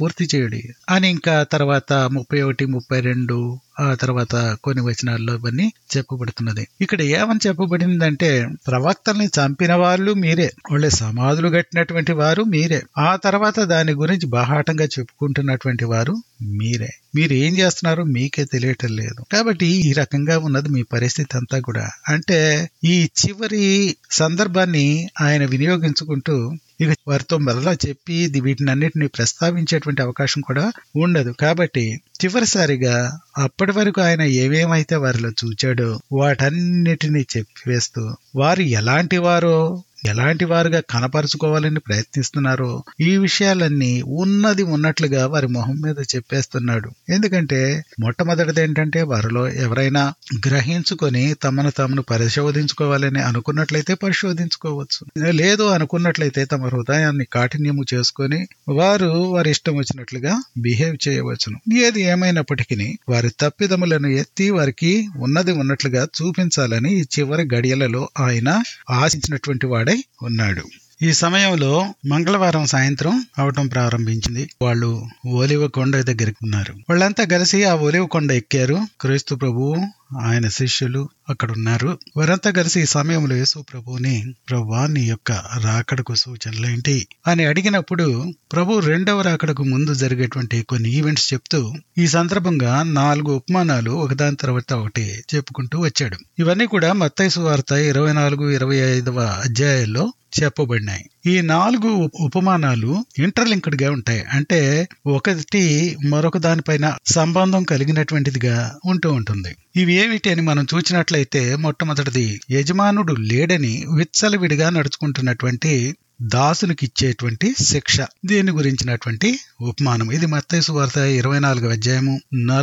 చేయుడి అని ఇంకా తర్వాత 31, 32 ఆ తర్వాత కొన్ని వచనాల్లో ఇవన్నీ చెప్పబడుతున్నది. ఇక్కడ ఏమని చెప్పబడిందంటే ప్రవక్తల్ని చంపిన వాళ్ళు మీరే, వాళ్ళ సమాధులు కట్టినటువంటి వారు మీరే, ఆ తర్వాత దాని గురించి బాహాటంగా చెప్పుకుంటున్నటువంటి వారు మీరే. మీరు ఏం చేస్తున్నారు మీకే తెలియటం లేదు. కాబట్టి ఈ రకంగా ఉన్నది మీ పరిస్థితి అంతా కూడా. అంటే ఈ చివరి సందర్భాన్ని ఆయన వినియోగించుకుంటూ ఇక వారితో మరలా చెప్పి వీటిని అన్నిటిని ప్రస్తావించేటువంటి అవకాశం కూడా ఉండదు. కాబట్టి చివరిసారిగా అప్పటి వరకు ఆయన ఏమేమైతే వారిలో చూచాడో వాటన్నిటినీ చెప్పివేస్తూ వారు ఎలాంటి వారుగా కనపరుచుకోవాలని ప్రయత్నిస్తున్నారో ఈ విషయాలన్నీ ఉన్నది ఉన్నట్లుగా వారి మొహం మీద చెప్పేస్తున్నాడు. ఎందుకంటే మొట్టమొదటిది ఏంటంటే వారిలో ఎవరైనా గ్రహించుకొని తమను పరిశోధించుకోవాలని అనుకున్నట్లయితే పరిశోధించుకోవచ్చు, లేదు అనుకున్నట్లయితే తమ హృదయాన్ని కాఠిన్యము చేసుకొని వారి ఇష్టం వచ్చినట్లుగా బిహేవ్ చేయవచ్చును. ఏది ఏమైనప్పటికీ వారి తప్పిదములను ఎత్తి వారికి ఉన్నది ఉన్నట్లుగా చూపించాలని ఈ చివరి గడియలలో ఆయన ఆశించినటువంటి వాడే ఉన్నాడు. ఈ సమయంలో మంగళవారం సాయంత్రం అవటం ప్రారంభించింది. వాళ్ళు ఒలీవ కొండ దగ్గరికి ఉన్నారు. వాళ్ళంతా కలిసి ఆ ఒలీవ కొండ ఎక్కారు. క్రీస్తు ప్రభువు ఆయన శిష్యులు అక్కడ ఉన్నారు. వారంతా కలిసి ఈ సమయంలో యేసు ప్రభువుని, ప్రభువా నీ యొక్క రాకడకు సూచనలేంటి అని అడిగినప్పుడు ప్రభు రెండవ రాకడకు ముందు జరిగేటువంటి కొన్ని ఈవెంట్స్ చెప్తూ ఈ సందర్భంగా 4 ఉపమానాలు ఒకదాని తర్వాత ఒకటి చెప్పుకుంటూ వచ్చాడు. ఇవన్నీ కూడా మత్తయి సువార్త 24, 25వ అధ్యాయాల్లో చెప్పబడినాయి. ఈ 4 ఉపమానాలు ఇంటర్లింక్డ్ గా ఉంటాయి. అంటే ఒకటి మరొక దానిపైన సంబంధం కలిగినటువంటిదిగా ఉంటూ ఉంటుంది. ఇవి ఏమిటి అని మనం చూసినట్లయితే మొట్టమొదటిది యజమానుడు లేడని విచ్చలవిడిగా నడుచుకుంటున్నటువంటి దాసునికి ఇచ్చేటువంటి శిక్ష, దీని గురించినటువంటి ఉపమానం. ఇది మత్తయి సువార్త 24వ అధ్యాయము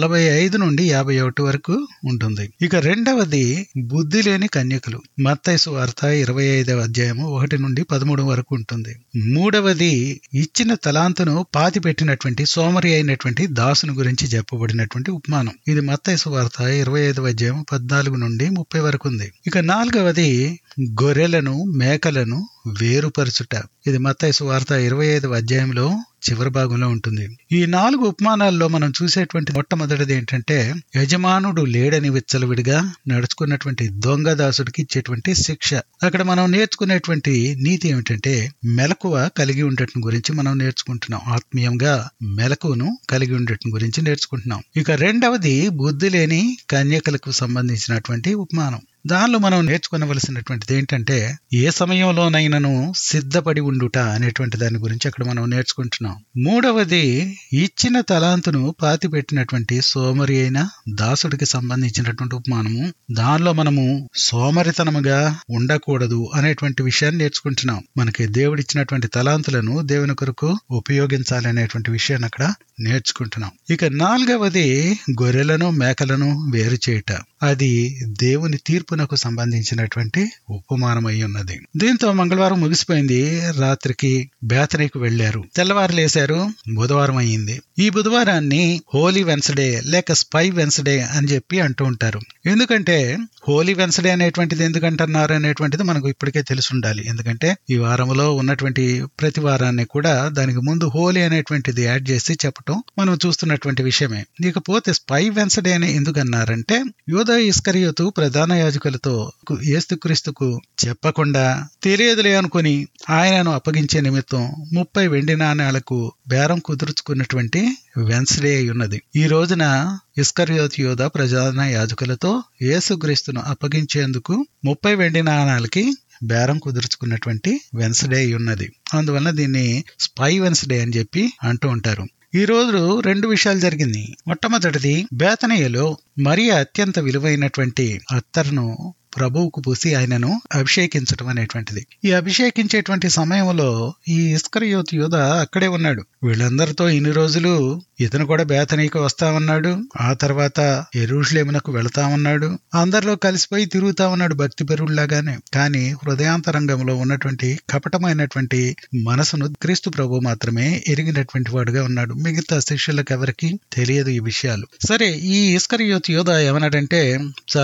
45 నుండి 51 వరకు ఉంటుంది. ఇక రెండవది బుద్ధి లేని కన్యకలు, మత్తయి సువార్త 25వ అధ్యాయము 1 నుండి 13 వరకు ఉంటుంది. మూడవది ఇచ్చిన తలాంతును పాతి పెట్టినటువంటి సోమరి అయినటువంటి దాసుని గురించి చెప్పబడినటువంటి ఉపమానం. ఇది మత్తయి సువార్త 25వ అధ్యాయం 14 నుండి 30 వరకు ఉంది. ఇక నాలుగవది గొర్రెలను మేకలను వేరుపరచుట. ఇది మత్తయి సువార్త 25వ అధ్యాయంలో చివరి భాగంలో ఉంటుంది. ఈ 4 ఉపమానాల్లో మనం చూసేటువంటి మొట్టమొదటిది ఏంటంటే యజమానుడు లేడని విచ్చలవిడిగా నడుచుకున్నటువంటి దొంగ దాసుడికి ఇచ్చేటువంటి శిక్ష. అక్కడ మనం నేర్చుకునేటువంటి నీతి ఏమిటంటే మెలకువ కలిగి ఉండటం గురించి మనం నేర్చుకుంటున్నాం. ఆత్మీయంగా మెలకువను కలిగి ఉండటం గురించి నేర్చుకుంటున్నాం. ఇక రెండవది బుద్ధి లేని కన్యకలకు సంబంధించినటువంటి ఉపమానం. దానిలో మనం నేర్చుకోవలసినటువంటిది ఏంటంటే ఏ సమయంలోనైనాను సిద్ధపడి ఉండుట అనేటువంటి దాని గురించి అక్కడ మనం నేర్చుకుంటున్నాం. మూడవది ఇచ్చిన తలాంతును పాతి పెట్టినటువంటి సోమరి అయిన దాసుడికి సంబంధించినటువంటి ఉపమానము. దానిలో మనము సోమరితనముగా ఉండకూడదు అనేటువంటి విషయాన్ని నేర్చుకుంటున్నాం. మనకి దేవుడిచ్చినటువంటి తలాంతులను దేవుని కొరకు ఉపయోగించాలి అనేటువంటి విషయాన్ని అక్కడ నేర్చుకుంటున్నాం. ఇక నాలుగవది గొర్రెలను మేకలను వేరు చేయుట. అది దేవుని తీర్పునకు సంబంధించినటువంటి ఉపమానం అయి ఉన్నది. దీంతో మంగళవారం ముగిసిపోయింది. రాత్రికి బేతనీకు వెళ్లారు. తెల్లవారు లేశారు. బుధవారం అయ్యింది. ఈ బుధవారాన్ని హోలీ వెన్స్డే లేక స్పై వెన్స్డే అని చెప్పి అంటూ ఉంటారు. ఎందుకంటే హోలీ వెన్స్డే అనేటువంటిది ఎందుకంటున్నారు అనేటువంటిది మనకు ఇప్పటికే తెలిసి ఉండాలి. ఎందుకంటే ఈ వారంలో ఉన్నటువంటి ప్రతి వారాన్ని కూడా దానికి ముందు హోలీ అనేటువంటిది యాడ్ చేసి చెప్పటం మనం చూస్తున్నటువంటి విషయమే. ఇకపోతే స్పై వెన్స్డే అని ఎందుకన్నారంటే యూదా ఇస్కరియోతు ప్రధాన యాజకులతో యేసుక్రీస్తుకు చెప్పకుండా తెలియదులే అనుకుని ఆయనను అప్పగించే నిమిత్తం 30 వెండి నాణేలకు బేరం కుదుర్చుకున్నటువంటి వెన్స్డే అయి ఉన్నది. ఈ రోజున ఇస్కరియోతు యూదా ప్రధాన యాజకులతో యేసుక్రీస్తును అప్పగించేందుకు 30 వెండి నాణాలకి బేరం కుదుర్చుకున్నటువంటి వెన్స్డే అయి ఉన్నది. అందువలన దీన్ని స్పై వెన్స్డే అని చెప్పి అంటూ ఉంటారు. ఈ రోజు 2 విషయాలు జరిగింది. మొట్టమొదటిది బేతనీయలో మరియ అత్యంత విలువైనటువంటి అత్తరును ప్రభువుకు పూసి ఆయనను అభిషేకించటం అనేటువంటిది. ఈ అభిషేకించేటువంటి సమయంలో ఈ ఇస్కరియోతు యూదా అక్కడే ఉన్నాడు. వీళ్ళందరితో ఇన్ని రోజులు ఇతను కూడా బేతనీకి వస్తామన్నాడు. ఆ తర్వాత యెరూషలేమునకు వెళతామన్నాడు. అందరిలో కలిసిపోయి తిరుగుతా ఉన్నాడు భక్తి పరుడులాగానే. కానీ హృదయాంతరంగంలో ఉన్నటువంటి కపటమైనటువంటి మనసును క్రీస్తు ప్రభు మాత్రమే ఎరిగినటువంటి వాడుగా ఉన్నాడు. మిగతా శిష్యులకు ఎవరికి తెలియదు ఈ విషయాలు. సరే, ఈ ఇస్కరియోతు యూదా ఏమన్నాడంటే చాలా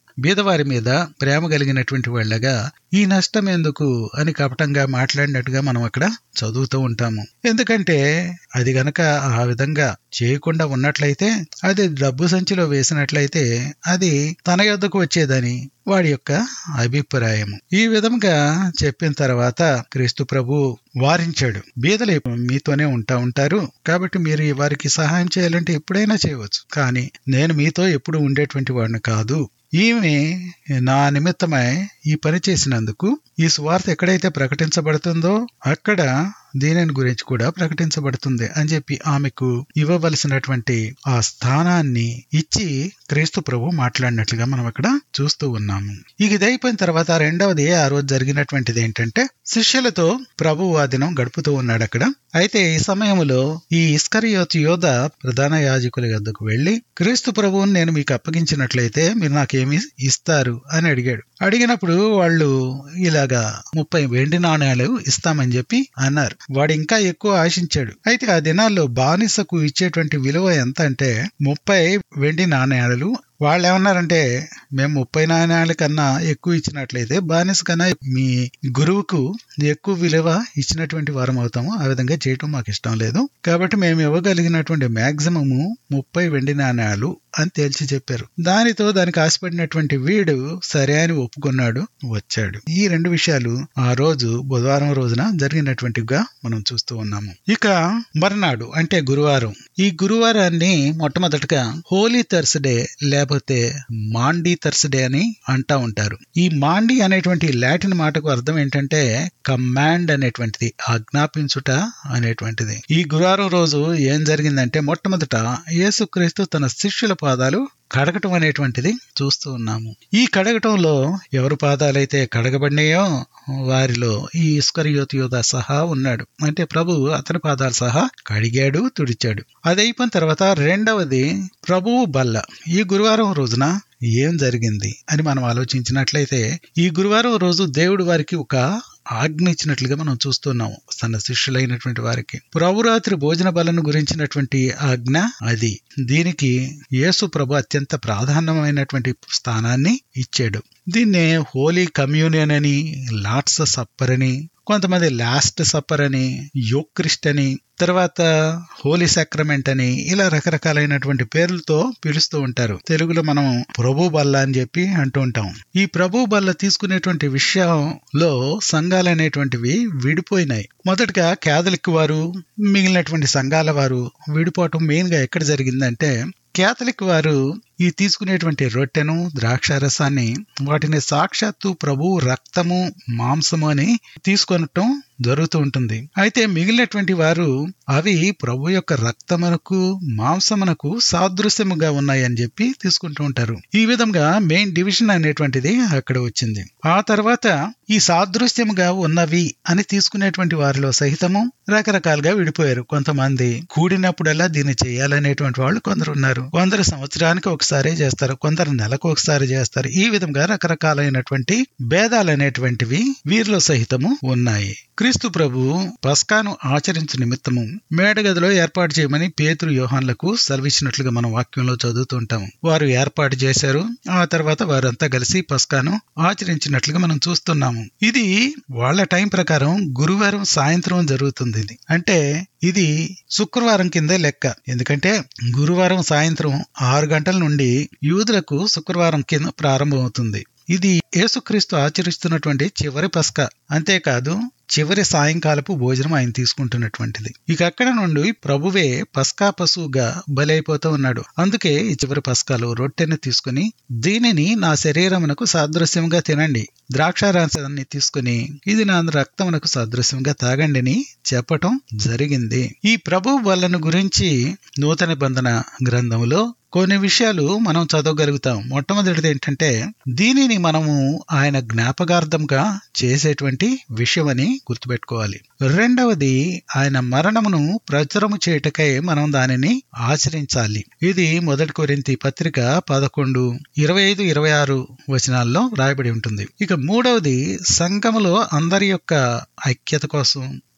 బీదవారి మీద ప్రేమ కలిగినటువంటి వాళ్ళగా ఈ నష్టం ఎందుకు అని కపటంగా మాట్లాడినట్టుగా మనం అక్కడ చదువుతూ ఉంటాము. ఎందుకంటే అది గనక ఆ విధంగా చేయకుండా ఉన్నట్లయితే, అది డబ్బు సంచిలో వేసినట్లయితే అది తన యొద్దకు వచ్చేదని వాడి యొక్క అభిప్రాయం. ఈ విధంగా చెప్పిన తర్వాత క్రీస్తు ప్రభు వారించాడు. బీదలు మీతోనే ఉంటారు కాబట్టి మీరు వారికి సహాయం చేయాలంటే ఎప్పుడైనా చేయవచ్చు, కానీ నేను మీతో ఎప్పుడు ఉండేటువంటి వాడిని కాదు. ఈమె నా నిమిత్తమై ఈ పని చేసినందుకు ఈ సువార్త ఎక్కడైతే ప్రకటించబడుతుందో అక్కడ దీనిని గురించి కూడా ప్రకటించబడుతుంది అని చెప్పి ఆమెకు ఇవ్వవలసినటువంటి ఆ స్థానాన్ని ఇచ్చి క్రీస్తు ప్రభు మాట్లాడినట్లుగా మనం అక్కడ చూస్తూ ఉన్నాము. ఇది అయిపోయిన తర్వాత రెండవది ఆ రోజు జరిగినటువంటిది ఏంటంటే, శిష్యులతో ప్రభువు ఆ దినం గడుపుతూ ఉన్నాడు అక్కడ. అయితే ఈ సమయంలో ఈ ఇస్కరియోతు యోధ ప్రధాన యాజకుల వద్దకు వెళ్లి, క్రీస్తు ప్రభువుని నేను మీకు అప్పగించినట్లయితే మీరు నాకేమి ఇస్తారు అని అడిగాడు. అడిగినప్పుడు వాళ్ళు ఇలాగా 30 వెండి నాణ్యాలు ఇస్తామని చెప్పి అన్నారు. వాడు ఇంకా ఎక్కువ ఆశించాడు. అయితే ఆ దినాల్లో బానిసకు ఇచ్చేటువంటి విలువ ఎంత అంటే 30 వెండి నాణ్యాలు. వాళ్ళు ఏమన్నారంటే, మేము 30 నాణ్యాల కన్నా ఎక్కువ ఇచ్చినట్లయితే బానిస కన్నా మీ గురువుకు ఎక్కువ విలువ ఇచ్చినటువంటి వారం అవుతాము. ఆ విధంగా చేయటం మాకు ఇష్టం లేదు, కాబట్టి మేము ఇవ్వగలిగినటువంటి మాక్సిమము 30 వెండి నాణ్యాలు అని తేల్చి చెప్పారు. దానితో దానికి ఆశపడినటువంటి వీడు సరే అని ఒప్పుకున్నాడు, వచ్చాడు. ఈ 2 విషయాలు ఆ రోజు బుధవారం రోజున జరిగినటువంటివిగా మనం చూస్తూ ఉన్నాము. ఇక మర్నాడు అంటే గురువారం. ఈ గురువారాన్ని మొట్టమొదటిగా హోలీ థర్స్డే లేకపోతే మాండీ థర్స్డే అని అంటా ఉంటారు. ఈ మాండీ అనేటువంటి లాటిన్ మాటకు అర్థం ఏంటంటే కమాండ్ అనేటువంటిది, ఆజ్ఞాపించుట అనేటువంటిది. ఈ గురువారం రోజు ఏం జరిగిందంటే, మొట్టమొదట యేసుక్రీస్తు తన శిష్యుల పాదాలు కడగటం అనేటువంటిది చూస్తూ ఉన్నాము. ఈ కడగటంలో ఎవరి పాదాలైతే కడగబడినాయో వారిలో ఈ ఇస్కరియోతు యోధ సహా ఉన్నాడు. అంటే ప్రభు అతని పాదాలు సహా కడిగాడు, తుడిచాడు. అది అయిపోయిన తర్వాత రెండవది ప్రభువు బల్ల. ఈ గురువారం రోజున ఏం జరిగింది అని మనం ఆలోచించినట్లయితే, ఈ గురువారం రోజు దేవుడు వారికి ఒక ఆజ్ఞ ఇచ్చినట్లుగా మనం చూస్తున్నాము. తన శిష్యులైనటువంటి వారికి ప్రభురాత్రి భోజన బలను గురించినటువంటి ఆజ్ఞ అది. దీనికి యేసు ప్రభు అత్యంత ప్రాధాన్యమైనటువంటి స్థానాన్ని ఇచ్చాడు. దీన్నే హోలీ కమ్యూనియన్ అని, లార్డ్స్ సప్పర్ అని, కొంతమంది లాస్ట్ సప్పర్ అని, యోక్రిస్ట్ అని, తర్వాత హోలీ సాక్రమెంట్ అని, ఇలా రకరకాలైనటువంటి పేర్లతో పిలుస్తూ ఉంటారు. తెలుగులో మనం ప్రభు బల్ల అని చెప్పి అంటూ ఉంటాం. ఈ ప్రభు బల్ల తీసుకునేటువంటి విషయంలో సంఘాలు అనేటువంటివి విడిపోయినాయి. మొదటగా క్యాథలిక్ వారు, మిగిలినటువంటి సంఘాల వారు విడిపోవటం మెయిన్ గా ఎక్కడ జరిగిందంటే, క్యాథలిక్ వారు ఈ తీసుకునేటువంటి రొట్టెను, ద్రాక్షారసాన్ని వాటిని సాక్షాత్తు ప్రభు రక్తము, మాంసము అని తీసుకొనటం జరుగుతూ ఉంటుంది. అయితే మిగిలినటువంటి వారు అవి ప్రభు యొక్క రక్తమునకు, మాంసమునకు సాదృశ్యముగా ఉన్నాయని చెప్పి తీసుకుంటూ ఉంటారు. ఈ విధంగా మెయిన్ డివిజన్ అనేటువంటిది అక్కడ వచ్చింది. ఆ తర్వాత ఈ సాదృశ్యముగా ఉన్నవి అని తీసుకునేటువంటి వారిలో సహితము రకరకాలుగా విడిపోయారు. కొంతమంది కూడినప్పుడల్లా దీన్ని చేయాలనేటువంటి వాళ్ళు కొందరు ఉన్నారు. కొందరు సంవత్సరానికి ఒకసారి చేస్తారు, కొందరు నెలకు ఒకసారి చేస్తారు. ఈ విధంగా రకరకాలైనటువంటి భేదాలు అనేటువంటివి వీరిలో సహితము ఉన్నాయి. క్రీస్తు ప్రభు పస్కాను ఆచరించు నిమిత్తము మేడగదిలో ఏర్పాటు చేయమని పేతురు, యోహాన్లకు సెలవిచ్చినట్లుగా మనం వాక్యంలో చదువుతుంటాము. వారు ఏర్పాటు చేశారు. ఆ తర్వాత వారంతా కలిసి పస్కాను ఆచరించినట్లుగా మనం చూస్తున్నాము. ఇది వాళ్ళ టైం ప్రకారం గురువారం సాయంత్రం జరుగుతుంది. అంటే ఇది శుక్రవారం కిందే లెక్క. ఎందుకంటే గురువారం సాయంత్రం 6 గంటల నుండి యూదులకు శుక్రవారం కింద ప్రారంభమవుతుంది. ఇది యేసుక్రీస్తు ఆచరిస్తున్నటువంటి చివరి పస్కా. అంతేకాదు చివరి సాయంకాలపు భోజనం ఆయన తీసుకుంటున్నటువంటిది. ఇక అక్కడ నుండి ప్రభువే పస్కా పశువుగా బలైపోతూ ఉన్నాడు. అందుకే ఈ చివరి పస్కాలో రొట్టెను తీసుకుని, దీనిని నా శరీరమునకు సాదృశ్యంగా తినండి, ద్రాక్షారసాన్ని తీసుకుని ఇది నా రక్తమునకు సాదృశ్యంగా తాగండి అని చెప్పటం జరిగింది. ఈ ప్రభు బలను గురించి నూతన నిబంధన గ్రంథంలో కొన్ని విషయాలు మనం చదవగలుగుతాం. మొట్టమొదటిది ఏంటంటే, దీనిని మనము ఆయన జ్ఞాపకార్థంగా చేసేటువంటి విషయమని గుర్తుపెట్టుకోవాలి. రెండవది, ఆయన మరణమును ప్రచురము చేయుటకై మనం దానిని ఆచరించాలి. ఇది 1 కొరింథీ పత్రిక 11, 25, 26 వచనాల్లో రాయబడి ఉంటుంది. ఇక మూడవది, సంఘములో అందరి యొక్క ఐక్యత కోసం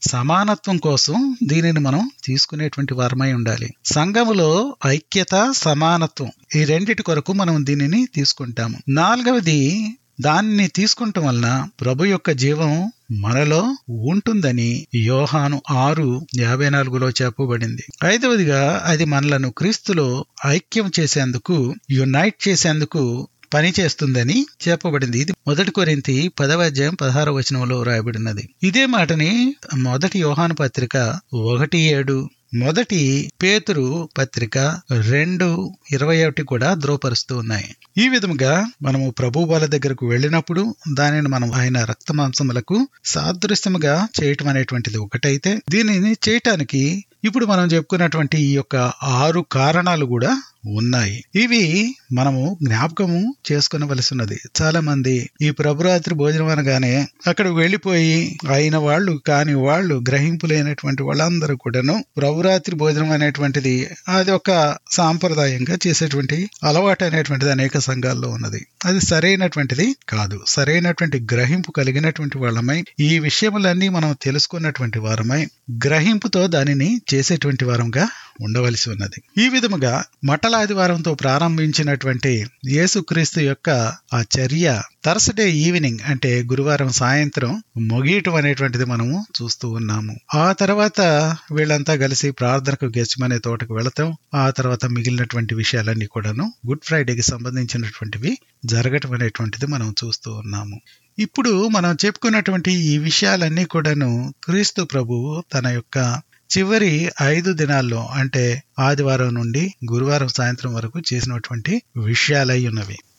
సమానత్వం కోసం దీనిని మనం తీసుకునేటువంటి వారమై ఉండాలి. సంఘములో ఐక్యత, సమానత్వం ఈ రెండిటి కొరకు మనం దీనిని తీసుకుంటాము. 4వది, దాన్ని తీసుకుంటం వలన ప్రభు యొక్క జీవం మనలో ఉంటుందని యోహాను 6:54 చెప్పబడింది. 5వదిగా, అది మనలను క్రీస్తులో ఐక్యం చేసేందుకు, యునైట్ చేసేందుకు పని చేస్తుందని చెప్పబడింది. ఇది 1 కొరింథీ 10:16 రాయబడినది. ఇదే మాటని 1 యోహాను పత్రిక 1:7, 1 పేతురు పత్రిక 2:21 కూడా ధృవపరుస్తూ ఉన్నాయి. ఈ విధముగా మనము ప్రభు వాళ్ళ దగ్గరకు వెళ్ళినప్పుడు దానిని మనం ఆయన రక్తమాంసములకు సాదృశ్యముగా చేయటం అనేటువంటిది ఒకటైతే, దీనిని చేయటానికి ఇప్పుడు మనం చెప్పుకున్నటువంటి ఈ యొక్క 6 కారణాలు కూడా ఉన్నాయి. ఇవి మనము జ్ఞాపకము చేసుకునవలసి ఉన్నది. చాలా మంది ఈ ప్రభురాత్రి భోజనం అనగానే అక్కడికి వెళ్లిపోయి అయిన వాళ్ళు కాని వాళ్ళు, గ్రహింపు లేనటువంటి వాళ్ళందరూ కూడాను ప్రభురాత్రి భోజనం అనేటువంటిది అది ఒక సాంప్రదాయంగా చేసేటువంటి అలవాటు అనేటువంటిది అనేక సంఘాల్లో ఉన్నది. అది సరైనటువంటిది కాదు. సరైనటువంటి గ్రహింపు కలిగినటువంటి వాళ్ళమై, ఈ విషయములన్నీ మనం తెలుసుకున్నటువంటి వారమై, గ్రహింపుతో దానిని చేసేటువంటి వారంగా ఉండవలసి ఉన్నది. ఈ విధముగా మట్టలాదివారంతో ప్రారంభించినటువంటి యేసుక్రీస్తు యొక్క ఆ చర్య థర్స్డే ఈవినింగ్ అంటే గురువారం సాయంత్రం ముగియటం అనేటువంటిది మనము చూస్తూ ఉన్నాము. ఆ తర్వాత వీళ్ళంతా కలిసి ప్రార్థనకు గెచ్చమనే తోటకు వెళతాం. ఆ తర్వాత మిగిలినటువంటి విషయాలన్నీ కూడాను గుడ్ ఫ్రైడేకి సంబంధించినటువంటివి జరగటం అనేటువంటిది మనం చూస్తూ ఉన్నాము. ఇప్పుడు మనం చెప్పుకున్నటువంటి ఈ విషయాలన్నీ కూడాను క్రీస్తు ప్రభువు తన యొక్క చివరి 5 దినాల్లో అంటే ఆదివారం నుండి గురువారం సాయంత్రం వరకు చేసినటువంటి విషయాలై ఉన్నవి.